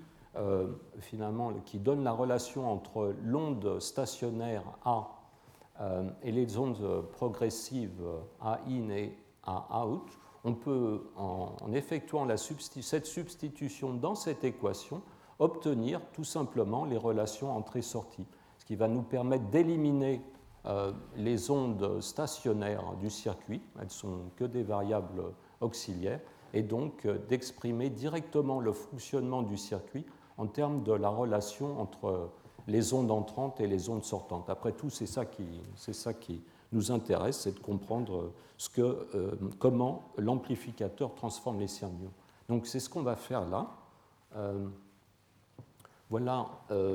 qui donne la relation entre l'onde stationnaire A et les ondes progressives A in et A out, on peut, en effectuant cette substitution dans cette équation, obtenir tout simplement les relations entrée-sortie, ce qui va nous permettre d'éliminer les ondes stationnaires du circuit, elles ne sont que des variables auxiliaires, et donc d'exprimer directement le fonctionnement du circuit en termes de la relation entre les ondes entrantes et les ondes sortantes. Après tout, c'est ça qui nous intéresse, c'est de comprendre comment l'amplificateur transforme les signaux. Donc c'est ce qu'on va faire là. Voilà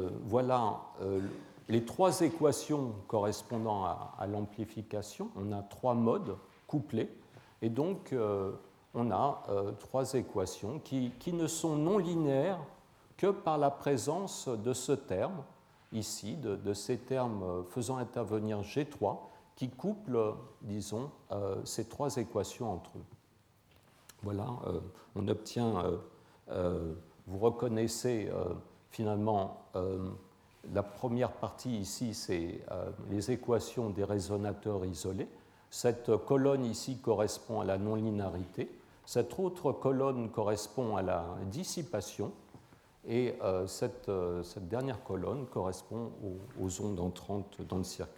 les trois équations correspondant à l'amplification. On a trois modes couplés, et donc on a trois équations qui ne sont non linéaires que par la présence de ce terme, ici, de ces termes faisant intervenir G3, qui couplent, disons, ces trois équations entre eux. Voilà, on obtient, vous reconnaissez finalement, la première partie ici, c'est les équations des résonateurs isolés. Cette colonne ici correspond à la non-linéarité. Cette autre colonne correspond à la dissipation. Et cette dernière colonne correspond aux ondes entrantes dans le circuit.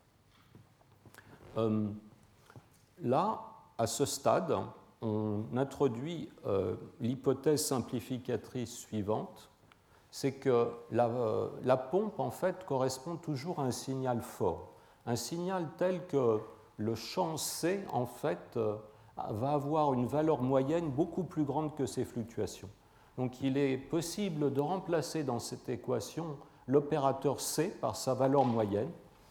Là, à ce stade, on introduit l'hypothèse simplificatrice suivante, c'est que la pompe, en fait, correspond toujours à un signal fort, un signal tel que le champ C, en fait, va avoir une valeur moyenne beaucoup plus grande que ses fluctuations. Donc il est possible de remplacer dans cette équation l'opérateur C par sa valeur moyenne.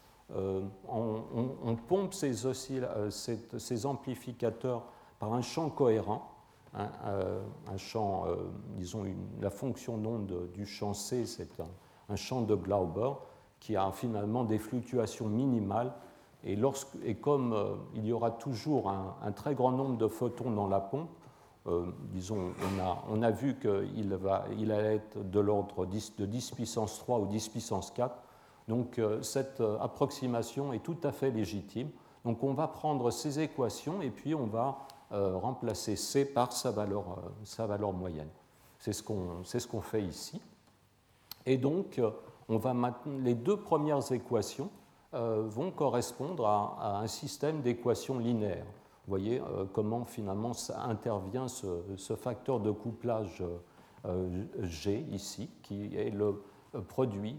On pompe ces amplificateurs par un champ cohérent, un champ, disons, la fonction d'onde du champ C, c'est un champ de Glauber qui a finalement des fluctuations minimales. Et comme il y aura toujours un très grand nombre de photons dans la pompe, disons, on a vu qu'il allait être de l'ordre de 10 puissance 3 ou 10 puissance 4. Donc cette approximation est tout à fait légitime. Donc on va prendre ces équations et puis on va remplacer C par sa valeur moyenne. C'est ce qu'on fait ici. Et donc on va maintenir les deux premières équations vont correspondre à un système d'équations linéaires. Vous voyez comment finalement ça intervient ce facteur de couplage G ici, qui est le produit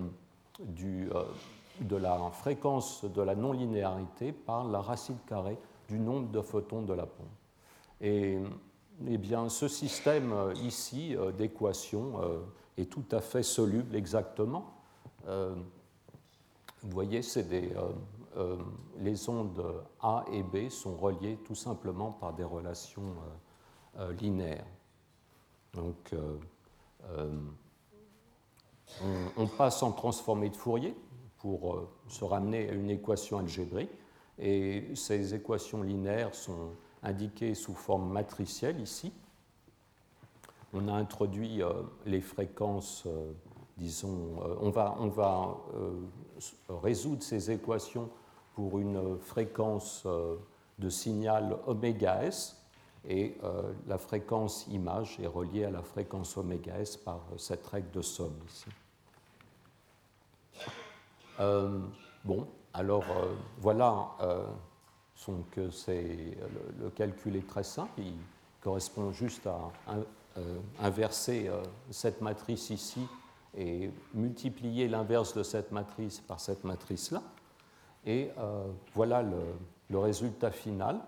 de la fréquence de la non-linéarité par la racine carrée du nombre de photons de la pompe. Et bien, ce système ici d'équations est tout à fait soluble exactement. Vous voyez, les ondes A et B sont reliées tout simplement par des relations linéaires. Donc, on passe en transformée de Fourier pour se ramener à une équation algébrique, et ces équations linéaires sont indiquées sous forme matricielle ici. On a introduit les fréquences, on va résoudre ces équations pour une fréquence de signal oméga S, et la fréquence image est reliée à la fréquence oméga S par cette règle de somme ici. Bon, alors voilà, le calcul est très simple, il correspond juste à inverser cette matrice ici et multiplier l'inverse de cette matrice par cette matrice-là. Et voilà le résultat final.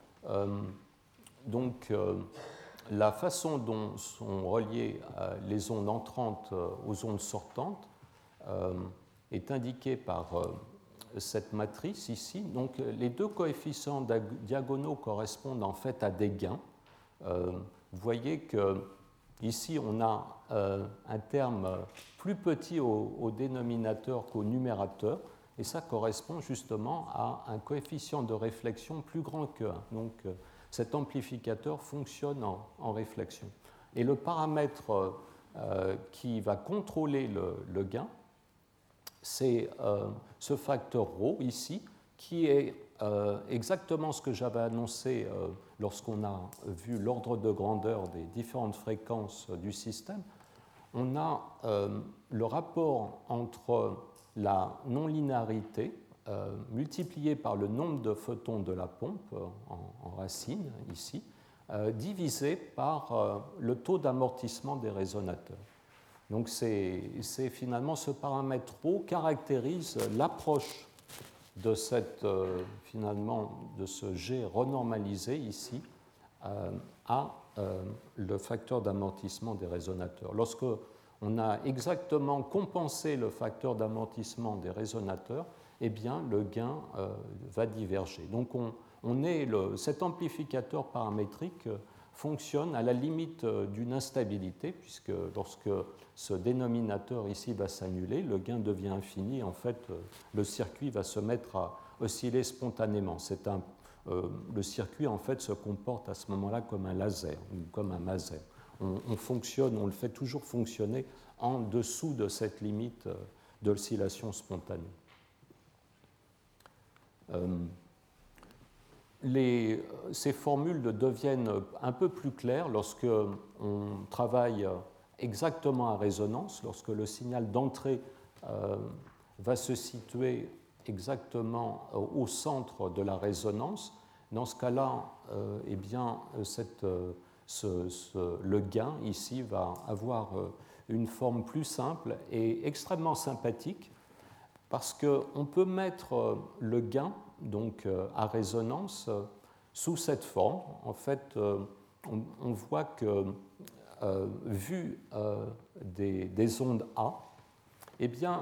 Donc, la façon dont sont reliées les ondes entrantes aux ondes sortantes est indiquée par cette matrice ici. Donc, les deux coefficients diagonaux correspondent en fait à des gains. Vous voyez que ici, on a un terme plus petit au dénominateur qu'au numérateur, et ça correspond justement à un coefficient de réflexion plus grand que 1. Donc, cet amplificateur fonctionne en réflexion. Et le paramètre qui va contrôler le gain, c'est ce facteur ρ ici, qui est exactement ce que j'avais annoncé lorsqu'on a vu l'ordre de grandeur des différentes fréquences du système. On a le rapport entre la non-linéarité multipliée par le nombre de photons de la pompe en racine, ici, divisé par le taux d'amortissement des résonateurs. Donc c'est finalement ce paramètre ρ caractérise l'approche de de ce G renormalisé ici à le facteur d'amortissement des résonateurs. Lorsque on a exactement compensé le facteur d'amortissement des résonateurs, eh bien le gain va diverger. Donc cet amplificateur paramétrique fonctionne à la limite d'une instabilité, puisque lorsque ce dénominateur ici va s'annuler, le gain devient infini. En fait, le circuit va se mettre à osciller spontanément. Le circuit, en fait, se comporte à ce moment-là comme un laser ou comme un maser. On le fait toujours fonctionner en dessous de cette limite d'oscillation spontanée. Ces formules deviennent un peu plus claires lorsque on travaille exactement à résonance, lorsque le signal d'entrée va se situer exactement au centre de la résonance. Dans ce cas-là, eh bien, le gain ici va avoir une forme plus simple et extrêmement sympathique, parce qu'on peut mettre le gain donc, à résonance sous cette forme. En fait, on voit que vu des ondes A, eh bien,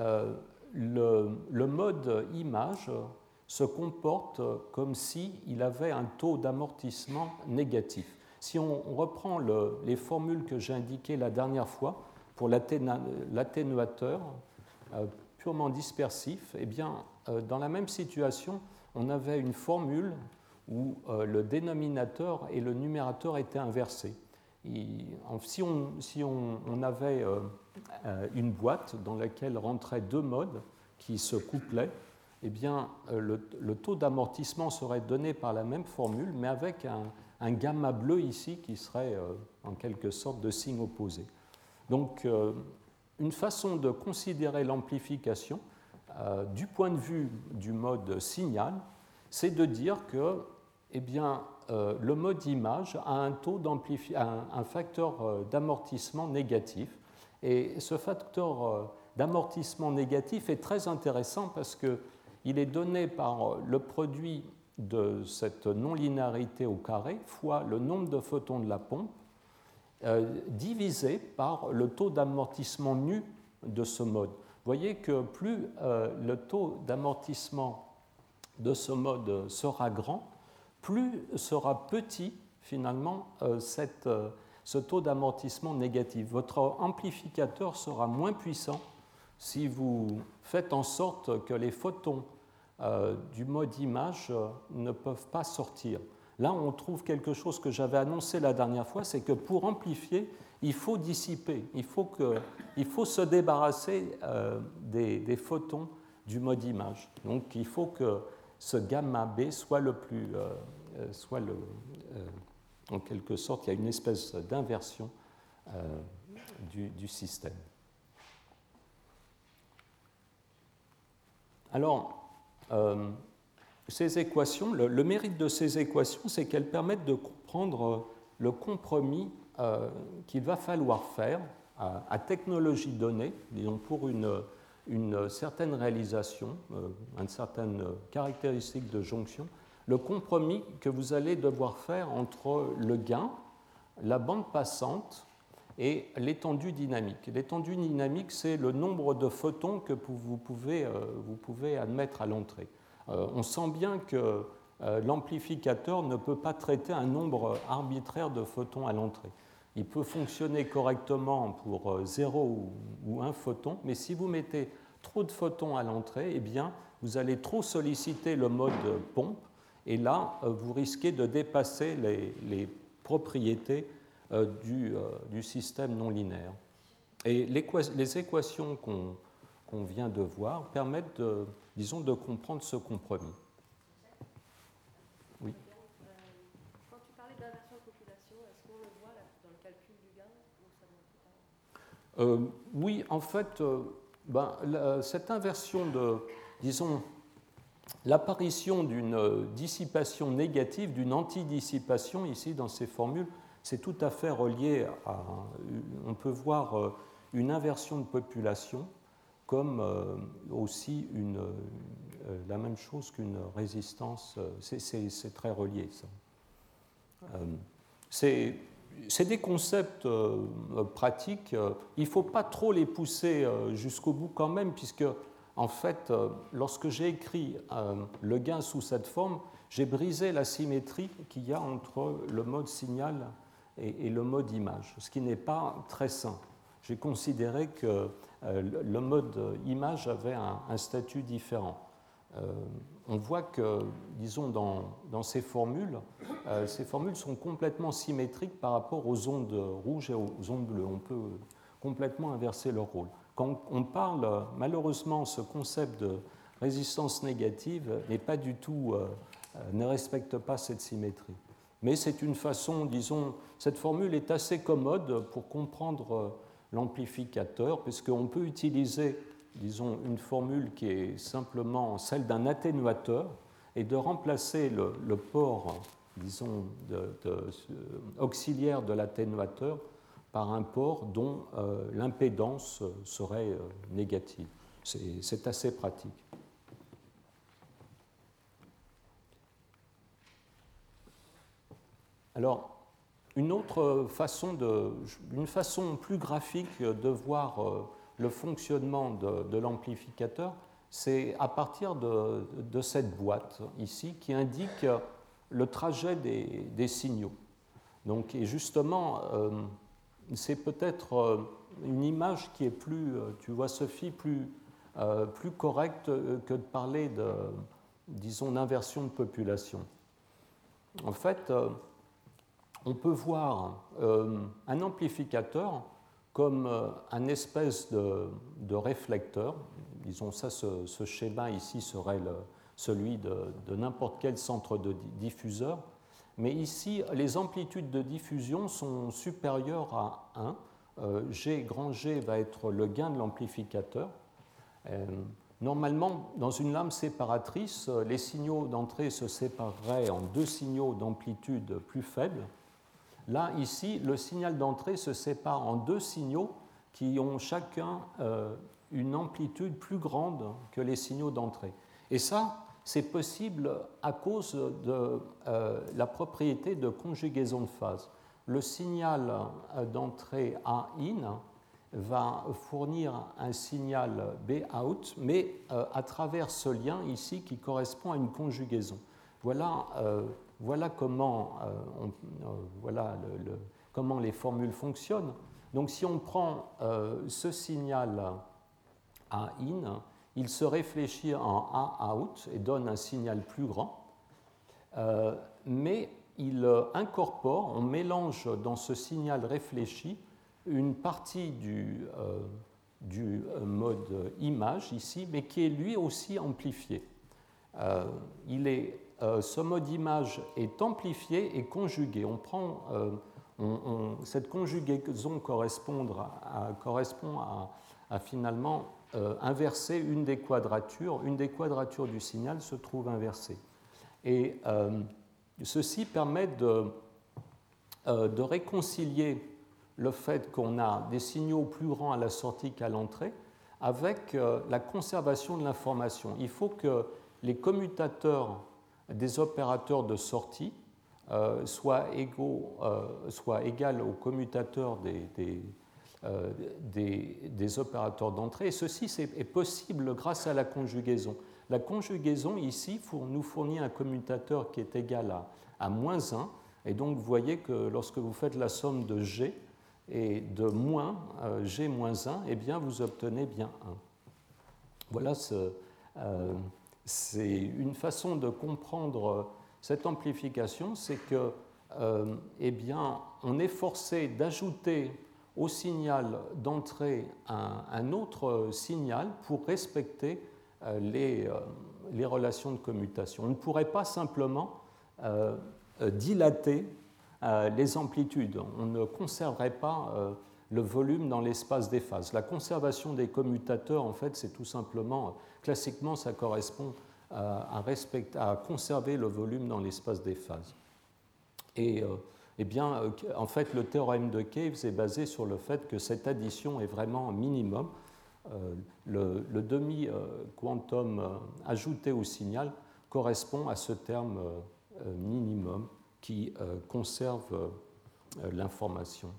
le mode image se comporte comme s'il avait un taux d'amortissement négatif. Si on reprend les formules que j'ai indiquées la dernière fois, pour l'atténuateur purement dispersif, eh bien, dans la même situation, on avait une formule où le dénominateur et le numérateur étaient inversés. Si on avait une boîte dans laquelle rentraient deux modes qui se couplaient, eh bien, le taux d'amortissement serait donné par la même formule, mais avec un gamma bleu ici qui serait en quelque sorte de signe opposé. Donc, une façon de considérer l'amplification du point de vue du mode signal, c'est de dire que eh bien, le mode image a un facteur d'amortissement négatif. Et ce facteur d'amortissement négatif est très intéressant parce qu'il est donné par le produit de cette non-linéarité au carré fois le nombre de photons de la pompe divisé par le taux d'amortissement nu de ce mode. Vous voyez que plus le taux d'amortissement de ce mode sera grand, plus sera petit finalement ce taux d'amortissement négatif. Votre amplificateur sera moins puissant si vous faites en sorte que les photons du mode image ne peuvent pas sortir. Là, on trouve quelque chose que j'avais annoncé la dernière fois, c'est que pour amplifier, il faut dissiper, il faut se débarrasser des photons du mode image. Donc, il faut que ce gamma B soit en quelque sorte, il y a une espèce d'inversion du système. Alors, ces équations, le mérite de ces équations, c'est qu'elles permettent de comprendre le compromis qu'il va falloir faire à technologie donnée, disons pour une certaine réalisation, une certaine caractéristique de jonction, le compromis que vous allez devoir faire entre le gain, la bande passante et l'étendue dynamique. L'étendue dynamique, c'est le nombre de photons que vous pouvez admettre à l'entrée. On sent bien que l'amplificateur ne peut pas traiter un nombre arbitraire de photons à l'entrée. Il peut fonctionner correctement pour 0 ou 1 photon, mais si vous mettez trop de photons à l'entrée, eh bien, vous allez trop solliciter le mode pompe, et là, vous risquez de dépasser les propriétés du système non linéaire. Et les équations qu'on vient de voir permettent, disons, de comprendre ce compromis. Oui.
Quand tu parlais d'inversion de population, est-ce qu'on le voit là, dans le calcul du gain ou ça
oui, en fait, cette inversion disons, l'apparition d'une dissipation négative, d'une antidissipation ici dans ces formules, c'est tout à fait relié à, on peut voir une inversion de population comme aussi la même chose qu'une résistance, c'est très relié ça. C'est des concepts pratiques, il ne faut pas trop les pousser jusqu'au bout quand même, puisque en fait, lorsque j'ai écrit le gain sous cette forme, j'ai brisé la symétrie qu'il y a entre le mode signal et le mode image, ce qui n'est pas très sain. J'ai considéré que le mode image avait un statut différent. On voit que, disons, dans ces formules sont complètement symétriques par rapport aux ondes rouges et aux ondes bleues. On peut complètement inverser leur rôle. Quand on parle, malheureusement, ce concept de résistance négative n'est pas du tout, ne respecte pas cette symétrie. Mais c'est une façon, disons, cette formule est assez commode pour comprendre l'amplificateur, puisqu'on peut utiliser, disons, une formule qui est simplement celle d'un atténuateur et de remplacer le port, disons, auxiliaire de l'atténuateur par un port dont l'impédance serait négative. C'est assez pratique. Alors, une façon plus graphique de voir le fonctionnement de l'amplificateur, c'est à partir de cette boîte ici qui indique le trajet des signaux. Donc, et justement, c'est peut-être une image qui est plus, tu vois Sophie, plus correcte que de parler de, disons, d'inversion de population. En fait, on peut voir un amplificateur comme un espèce de réflecteur. Disons, ça, ce schéma ici serait celui de n'importe quel centre de diffuseur. Mais ici, les amplitudes de diffusion sont supérieures à 1. G, grand G va être le gain de l'amplificateur. Normalement, dans une lame séparatrice, les signaux d'entrée se sépareraient en deux signaux d'amplitude plus faibles. Là, ici, le signal d'entrée se sépare en deux signaux qui ont chacun une amplitude plus grande que les signaux d'entrée. Et ça, c'est possible à cause de la propriété de conjugaison de phase. Le signal d'entrée A-in va fournir un signal B-out, mais à travers ce lien ici qui correspond à une conjugaison. Voilà comment, comment les formules fonctionnent. Donc si on prend ce signal A-in, il se réfléchit en A-out et donne un signal plus grand, mais il incorpore, on mélange dans ce signal réfléchi une partie du mode image ici, mais qui est lui aussi amplifié. Ce mode image est amplifié et conjugué. On prend, cette conjugaison correspond à finalement inverser une des quadratures. Une des quadratures du signal se trouve inversée. Et ceci permet de réconcilier le fait qu'on a des signaux plus grands à la sortie qu'à l'entrée avec la conservation de l'information. Il faut que les commutateurs des opérateurs de sortie soient égaux aux commutateurs des opérateurs d'entrée. Et ceci est possible grâce à la conjugaison. La conjugaison, ici, nous fournit un commutateur qui est égal à moins 1. Et donc, vous voyez que lorsque vous faites la somme de G et de moins G moins 1, eh bien, vous obtenez bien 1. Voilà, c'est une façon de comprendre cette amplification, c'est que, eh bien, on est forcé d'ajouter au signal d'entrée un autre signal pour respecter les relations de commutation. On ne pourrait pas simplement dilater les amplitudes. On ne conserverait pas le volume dans l'espace des phases. La conservation des commutateurs, en fait, c'est tout simplement, classiquement, ça correspond à conserver le volume dans l'espace des phases. Et eh bien, en fait, le théorème de Caves est basé sur le fait que cette addition est vraiment minimum. Le demi-quantum ajouté au signal correspond à ce terme minimum qui conserve l'information.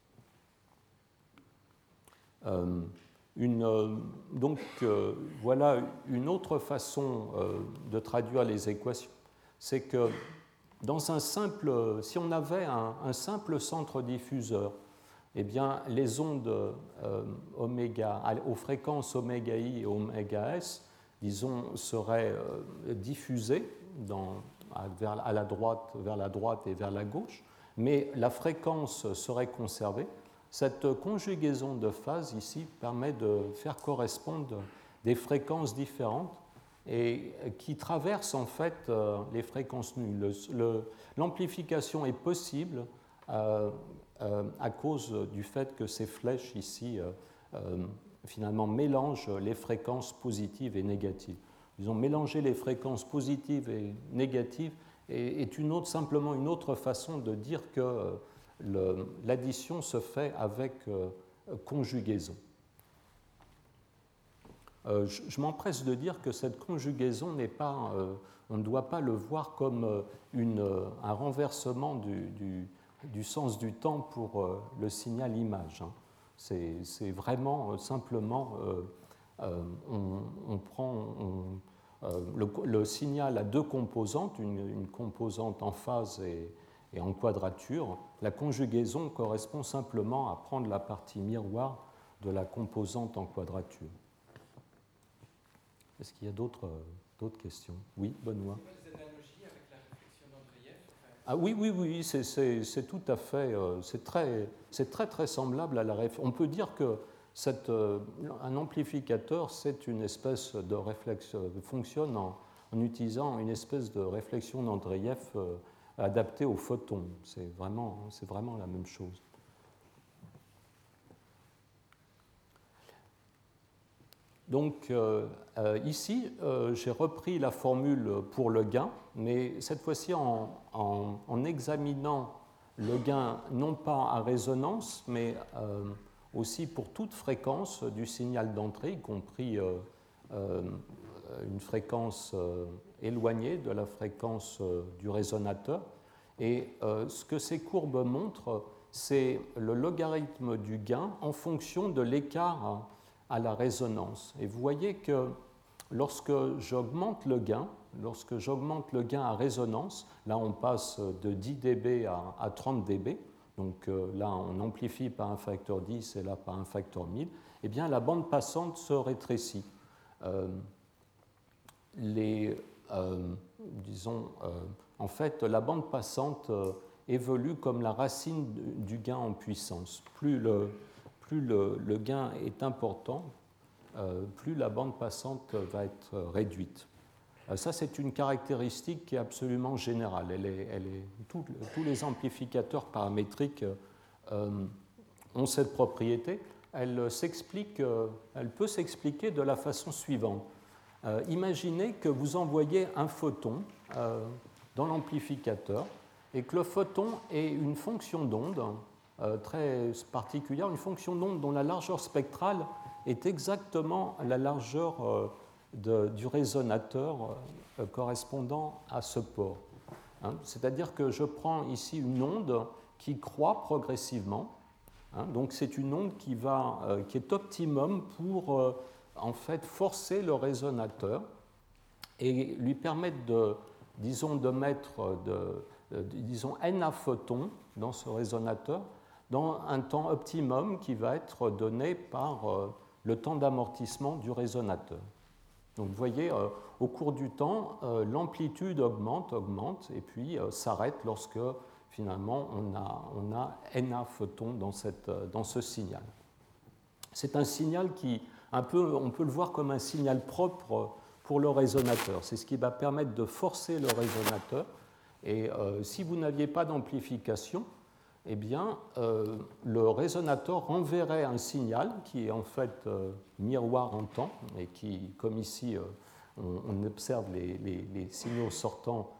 Donc, voilà une autre façon de traduire les équations. C'est que si on avait un simple centre diffuseur, eh bien, les ondes aux fréquences oméga i et oméga s, disons, seraient diffusées vers la droite et vers la gauche, mais la fréquence serait conservée. Cette conjugaison de phase ici permet de faire correspondre des fréquences différentes et qui traversent en fait les fréquences nulles. L'amplification est possible à cause du fait que ces flèches ici finalement mélangent les fréquences positives et négatives. Ils ont mélangé les fréquences positives et négatives est simplement une autre façon de dire que l'addition se fait avec conjugaison. Je m'empresse de dire que cette conjugaison n'est pas, on ne doit pas le voir comme un renversement du sens du temps pour le signal image. C'est vraiment simplement, on prend le signal a deux composantes, une composante en phase et en quadrature. La conjugaison correspond simplement à prendre la partie miroir de la composante en quadrature. Est-ce qu'il y a d'autres questions? Oui, Benoît.
Des analogies avec la réflexion d'Andreïev?
Ah oui, c'est tout à fait, c'est très semblable à la réflexion. On peut dire que un amplificateur, c'est une espèce de réflexion, fonctionne en utilisant une espèce de réflexion d'Andreïev adaptée aux photons. C'est vraiment la même chose. Donc ici, j'ai repris la formule pour le gain, mais cette fois-ci en examinant le gain non pas à résonance, mais aussi pour toute fréquence du signal d'entrée, y compris une fréquence éloignée de la fréquence du résonateur. Et ce que ces courbes montrent, c'est le logarithme du gain en fonction de l'écart à la résonance. Et vous voyez que lorsque j'augmente le gain à résonance, là on passe de 10 dB à 30 dB, donc là on amplifie par un facteur 10 et là par un facteur 1000, eh bien la bande passante se rétrécit. En fait, la bande passante évolue comme la racine du gain en puissance. Plus le gain est important, plus la bande passante va être réduite. Ça, c'est une caractéristique qui est absolument générale. Tous les amplificateurs paramétriques ont cette propriété. Elle peut s'expliquer de la façon suivante. Imaginez que vous envoyez un photon dans l'amplificateur et que le photon ait une fonction d'onde très particulière, une fonction d'onde dont la largeur spectrale est exactement la largeur du résonateur correspondant à ce port. C'est-à-dire que je prends ici une onde qui croît progressivement. Donc c'est une onde qui est optimum pour en fait forcer le résonateur et lui permettre de mettre NA photons dans ce résonateur dans un temps optimum qui va être donné par le temps d'amortissement du résonateur. Donc vous voyez, au cours du temps, l'amplitude augmente, et puis s'arrête lorsque finalement on a NA photons dans ce signal. C'est un signal qui, on peut le voir comme un signal propre pour le résonateur. C'est ce qui va permettre de forcer le résonateur. Et si vous n'aviez pas d'amplification, eh bien, le résonateur renverrait un signal qui est en fait miroir en temps et qui, comme ici, on observe les signaux sortants,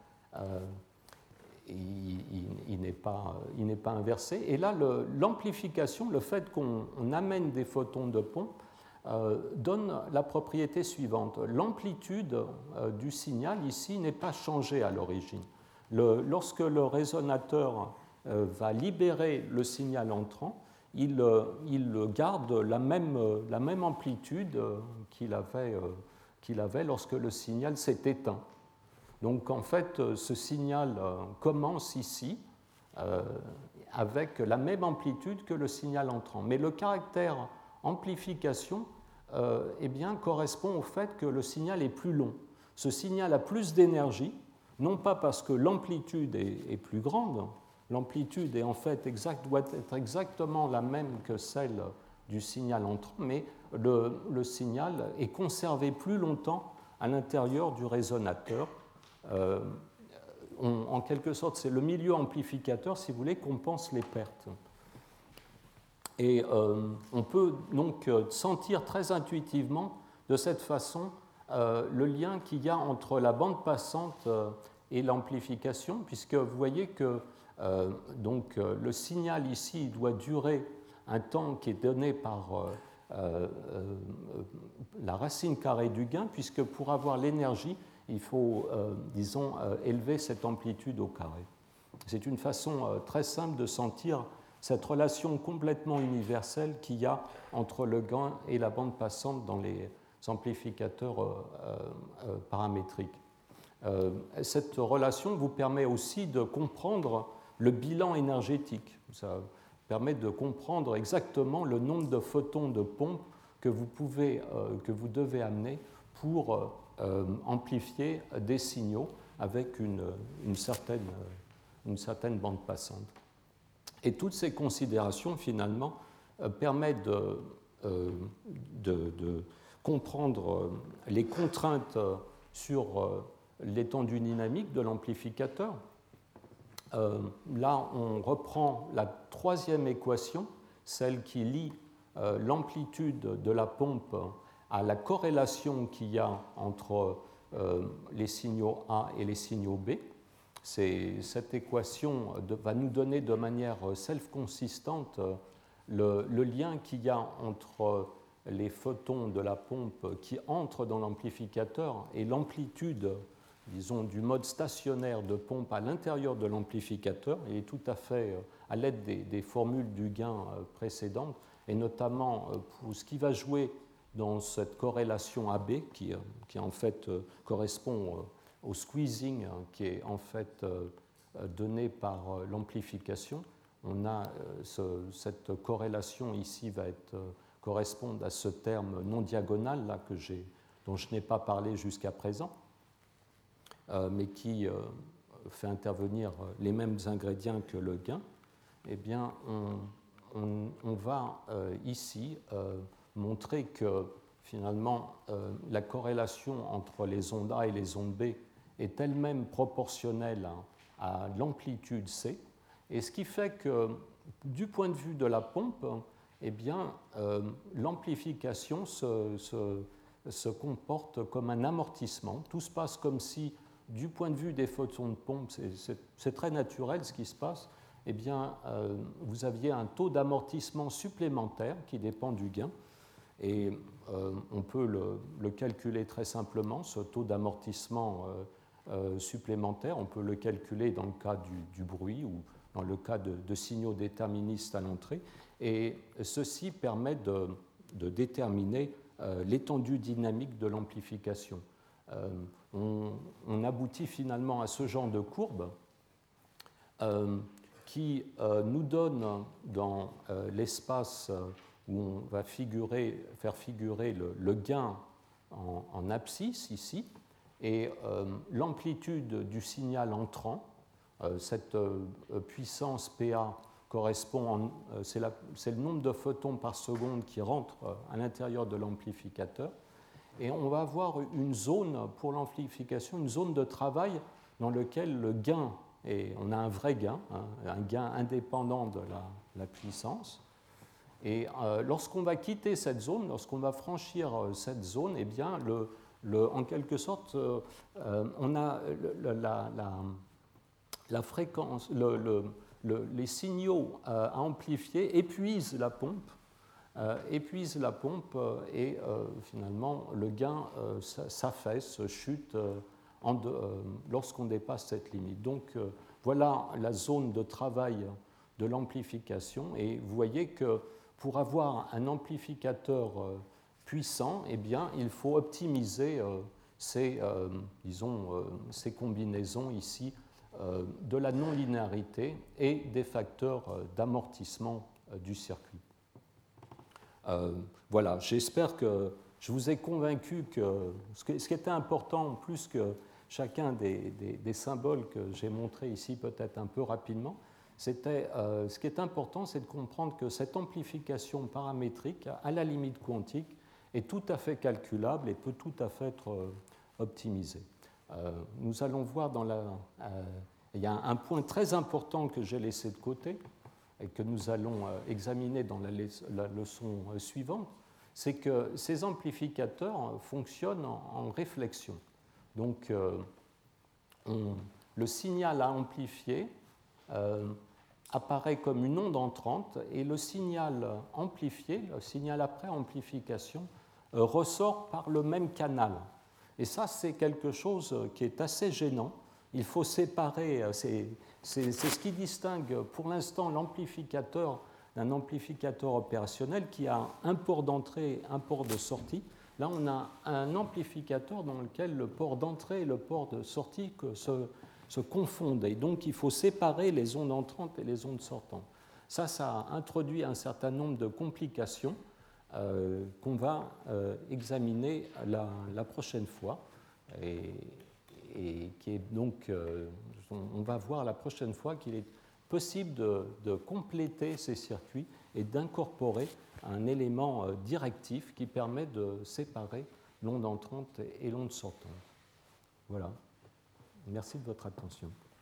il n'est pas inversé. Et là, l'amplification, le fait qu'on amène des photons de pont, donne la propriété suivante. L'amplitude du signal ici n'est pas changée à l'origine. Lorsque le résonateur va libérer le signal entrant, il garde la même amplitude qu'il avait lorsque le signal s'est éteint. Donc en fait, ce signal commence ici avec la même amplitude que le signal entrant. Mais le caractère amplification correspond au fait que le signal est plus long. Ce signal a plus d'énergie, non pas parce que l'amplitude est plus grande, l'amplitude est en fait doit être exactement la même que celle du signal entrant, mais le signal est conservé plus longtemps à l'intérieur du résonateur. En quelque sorte, c'est le milieu amplificateur, si vous voulez, compense les pertes. Et on peut donc sentir très intuitivement de cette façon le lien qu'il y a entre la bande passante et l'amplification, puisque vous voyez que le signal ici doit durer un temps qui est donné par la racine carrée du gain, puisque pour avoir l'énergie, il faut, élever cette amplitude au carré. C'est une façon très simple de sentir cette relation complètement universelle qu'il y a entre le gain et la bande passante dans les amplificateurs paramétriques. Cette relation vous permet aussi de comprendre le bilan énergétique. permet de comprendre exactement le nombre de photons de pompe que vous devez amener pour amplifier des signaux avec une certaine bande passante. Et toutes ces considérations, finalement, permettent de comprendre les contraintes sur l'étendue dynamique de l'amplificateur. Là, on reprend la troisième équation, celle qui lie l'amplitude de la pompe à la corrélation qu'il y a entre les signaux A et les signaux B. Cette équation va nous donner de manière self-consistante le lien qu'il y a entre les photons de la pompe qui entrent dans l'amplificateur et l'amplitude, disons, du mode stationnaire de pompe à l'intérieur de l'amplificateur. Il est tout à fait, à l'aide des formules du gain précédentes, et notamment pour ce qui va jouer dans cette corrélation AB, qui en fait correspond au squeezing qui est en fait donné par l'amplification. On a cette corrélation ici va correspondre à ce terme non diagonal là, dont je n'ai pas parlé jusqu'à présent, mais qui fait intervenir les mêmes ingrédients que le gain. Eh bien, on va ici montrer que finalement la corrélation entre les ondes A et les ondes B est elle-même proportionnelle à l'amplitude C, et ce qui fait que du point de vue de la pompe, eh bien, l'amplification se comporte comme un amortissement. Tout se passe comme si, du point de vue des photons de pompe, c'est très naturel ce qui se passe, eh bien, vous aviez un taux d'amortissement supplémentaire qui dépend du gain, et on peut le calculer très simplement, ce taux d'amortissement supplémentaire. On peut le calculer dans le cas du bruit ou dans le cas de signaux déterministes à l'entrée, et ceci permet de déterminer l'étendue dynamique de l'amplification. On aboutit finalement à ce genre de courbe qui nous donne dans l'espace où on va faire figurer le gain en abscisse ici, et l'amplitude du signal entrant, cette puissance PA correspond, c'est le nombre de photons par seconde qui rentrent à l'intérieur de l'amplificateur, et on va avoir une zone pour l'amplification, une zone de travail dans laquelle le gain, et on a un vrai gain, un gain indépendant de la puissance. Et lorsqu'on va quitter cette zone, lorsqu'on va franchir cette zone, eh bien, en quelque sorte, on a la fréquence, les signaux à amplifier épuisent la pompe, et finalement le gain s'affaisse, chute lorsqu'on dépasse cette limite. Donc voilà la zone de travail de l'amplification, et vous voyez que pour avoir un amplificateur puissant, eh bien, il faut optimiser ces combinaisons ici de la non-linéarité et des facteurs d'amortissement du circuit. Voilà, j'espère que je vous ai convaincu que ce qui était important, plus que chacun des symboles que j'ai montrés ici peut-être un peu rapidement, ce qui est important, c'est de comprendre que cette amplification paramétrique, à la limite quantique, est tout à fait calculable et peut tout à fait être optimisée. Nous allons voir il y a un point très important que j'ai laissé de côté et que nous allons examiner dans la leçon suivante, c'est que ces amplificateurs fonctionnent en réflexion. Donc, le signal à amplifier apparaît comme une onde entrante, et le signal amplifié, le signal après amplification, ressort par le même canal. Et ça, c'est quelque chose qui est assez gênant. Il faut séparer, c'est ce qui distingue pour l'instant l'amplificateur d'un amplificateur opérationnel qui a un port d'entrée et un port de sortie. Là, on a un amplificateur dans lequel le port d'entrée et le port de sortie se confondent. Et donc, il faut séparer les ondes entrantes et les ondes sortantes. Ça a introduit un certain nombre de complications qu'on va examiner la prochaine fois. Et qui est donc, on va voir la prochaine fois qu'il est possible de compléter ces circuits et d'incorporer un élément directif qui permet de séparer l'onde entrante et l'onde sortante. Voilà. Merci de votre attention.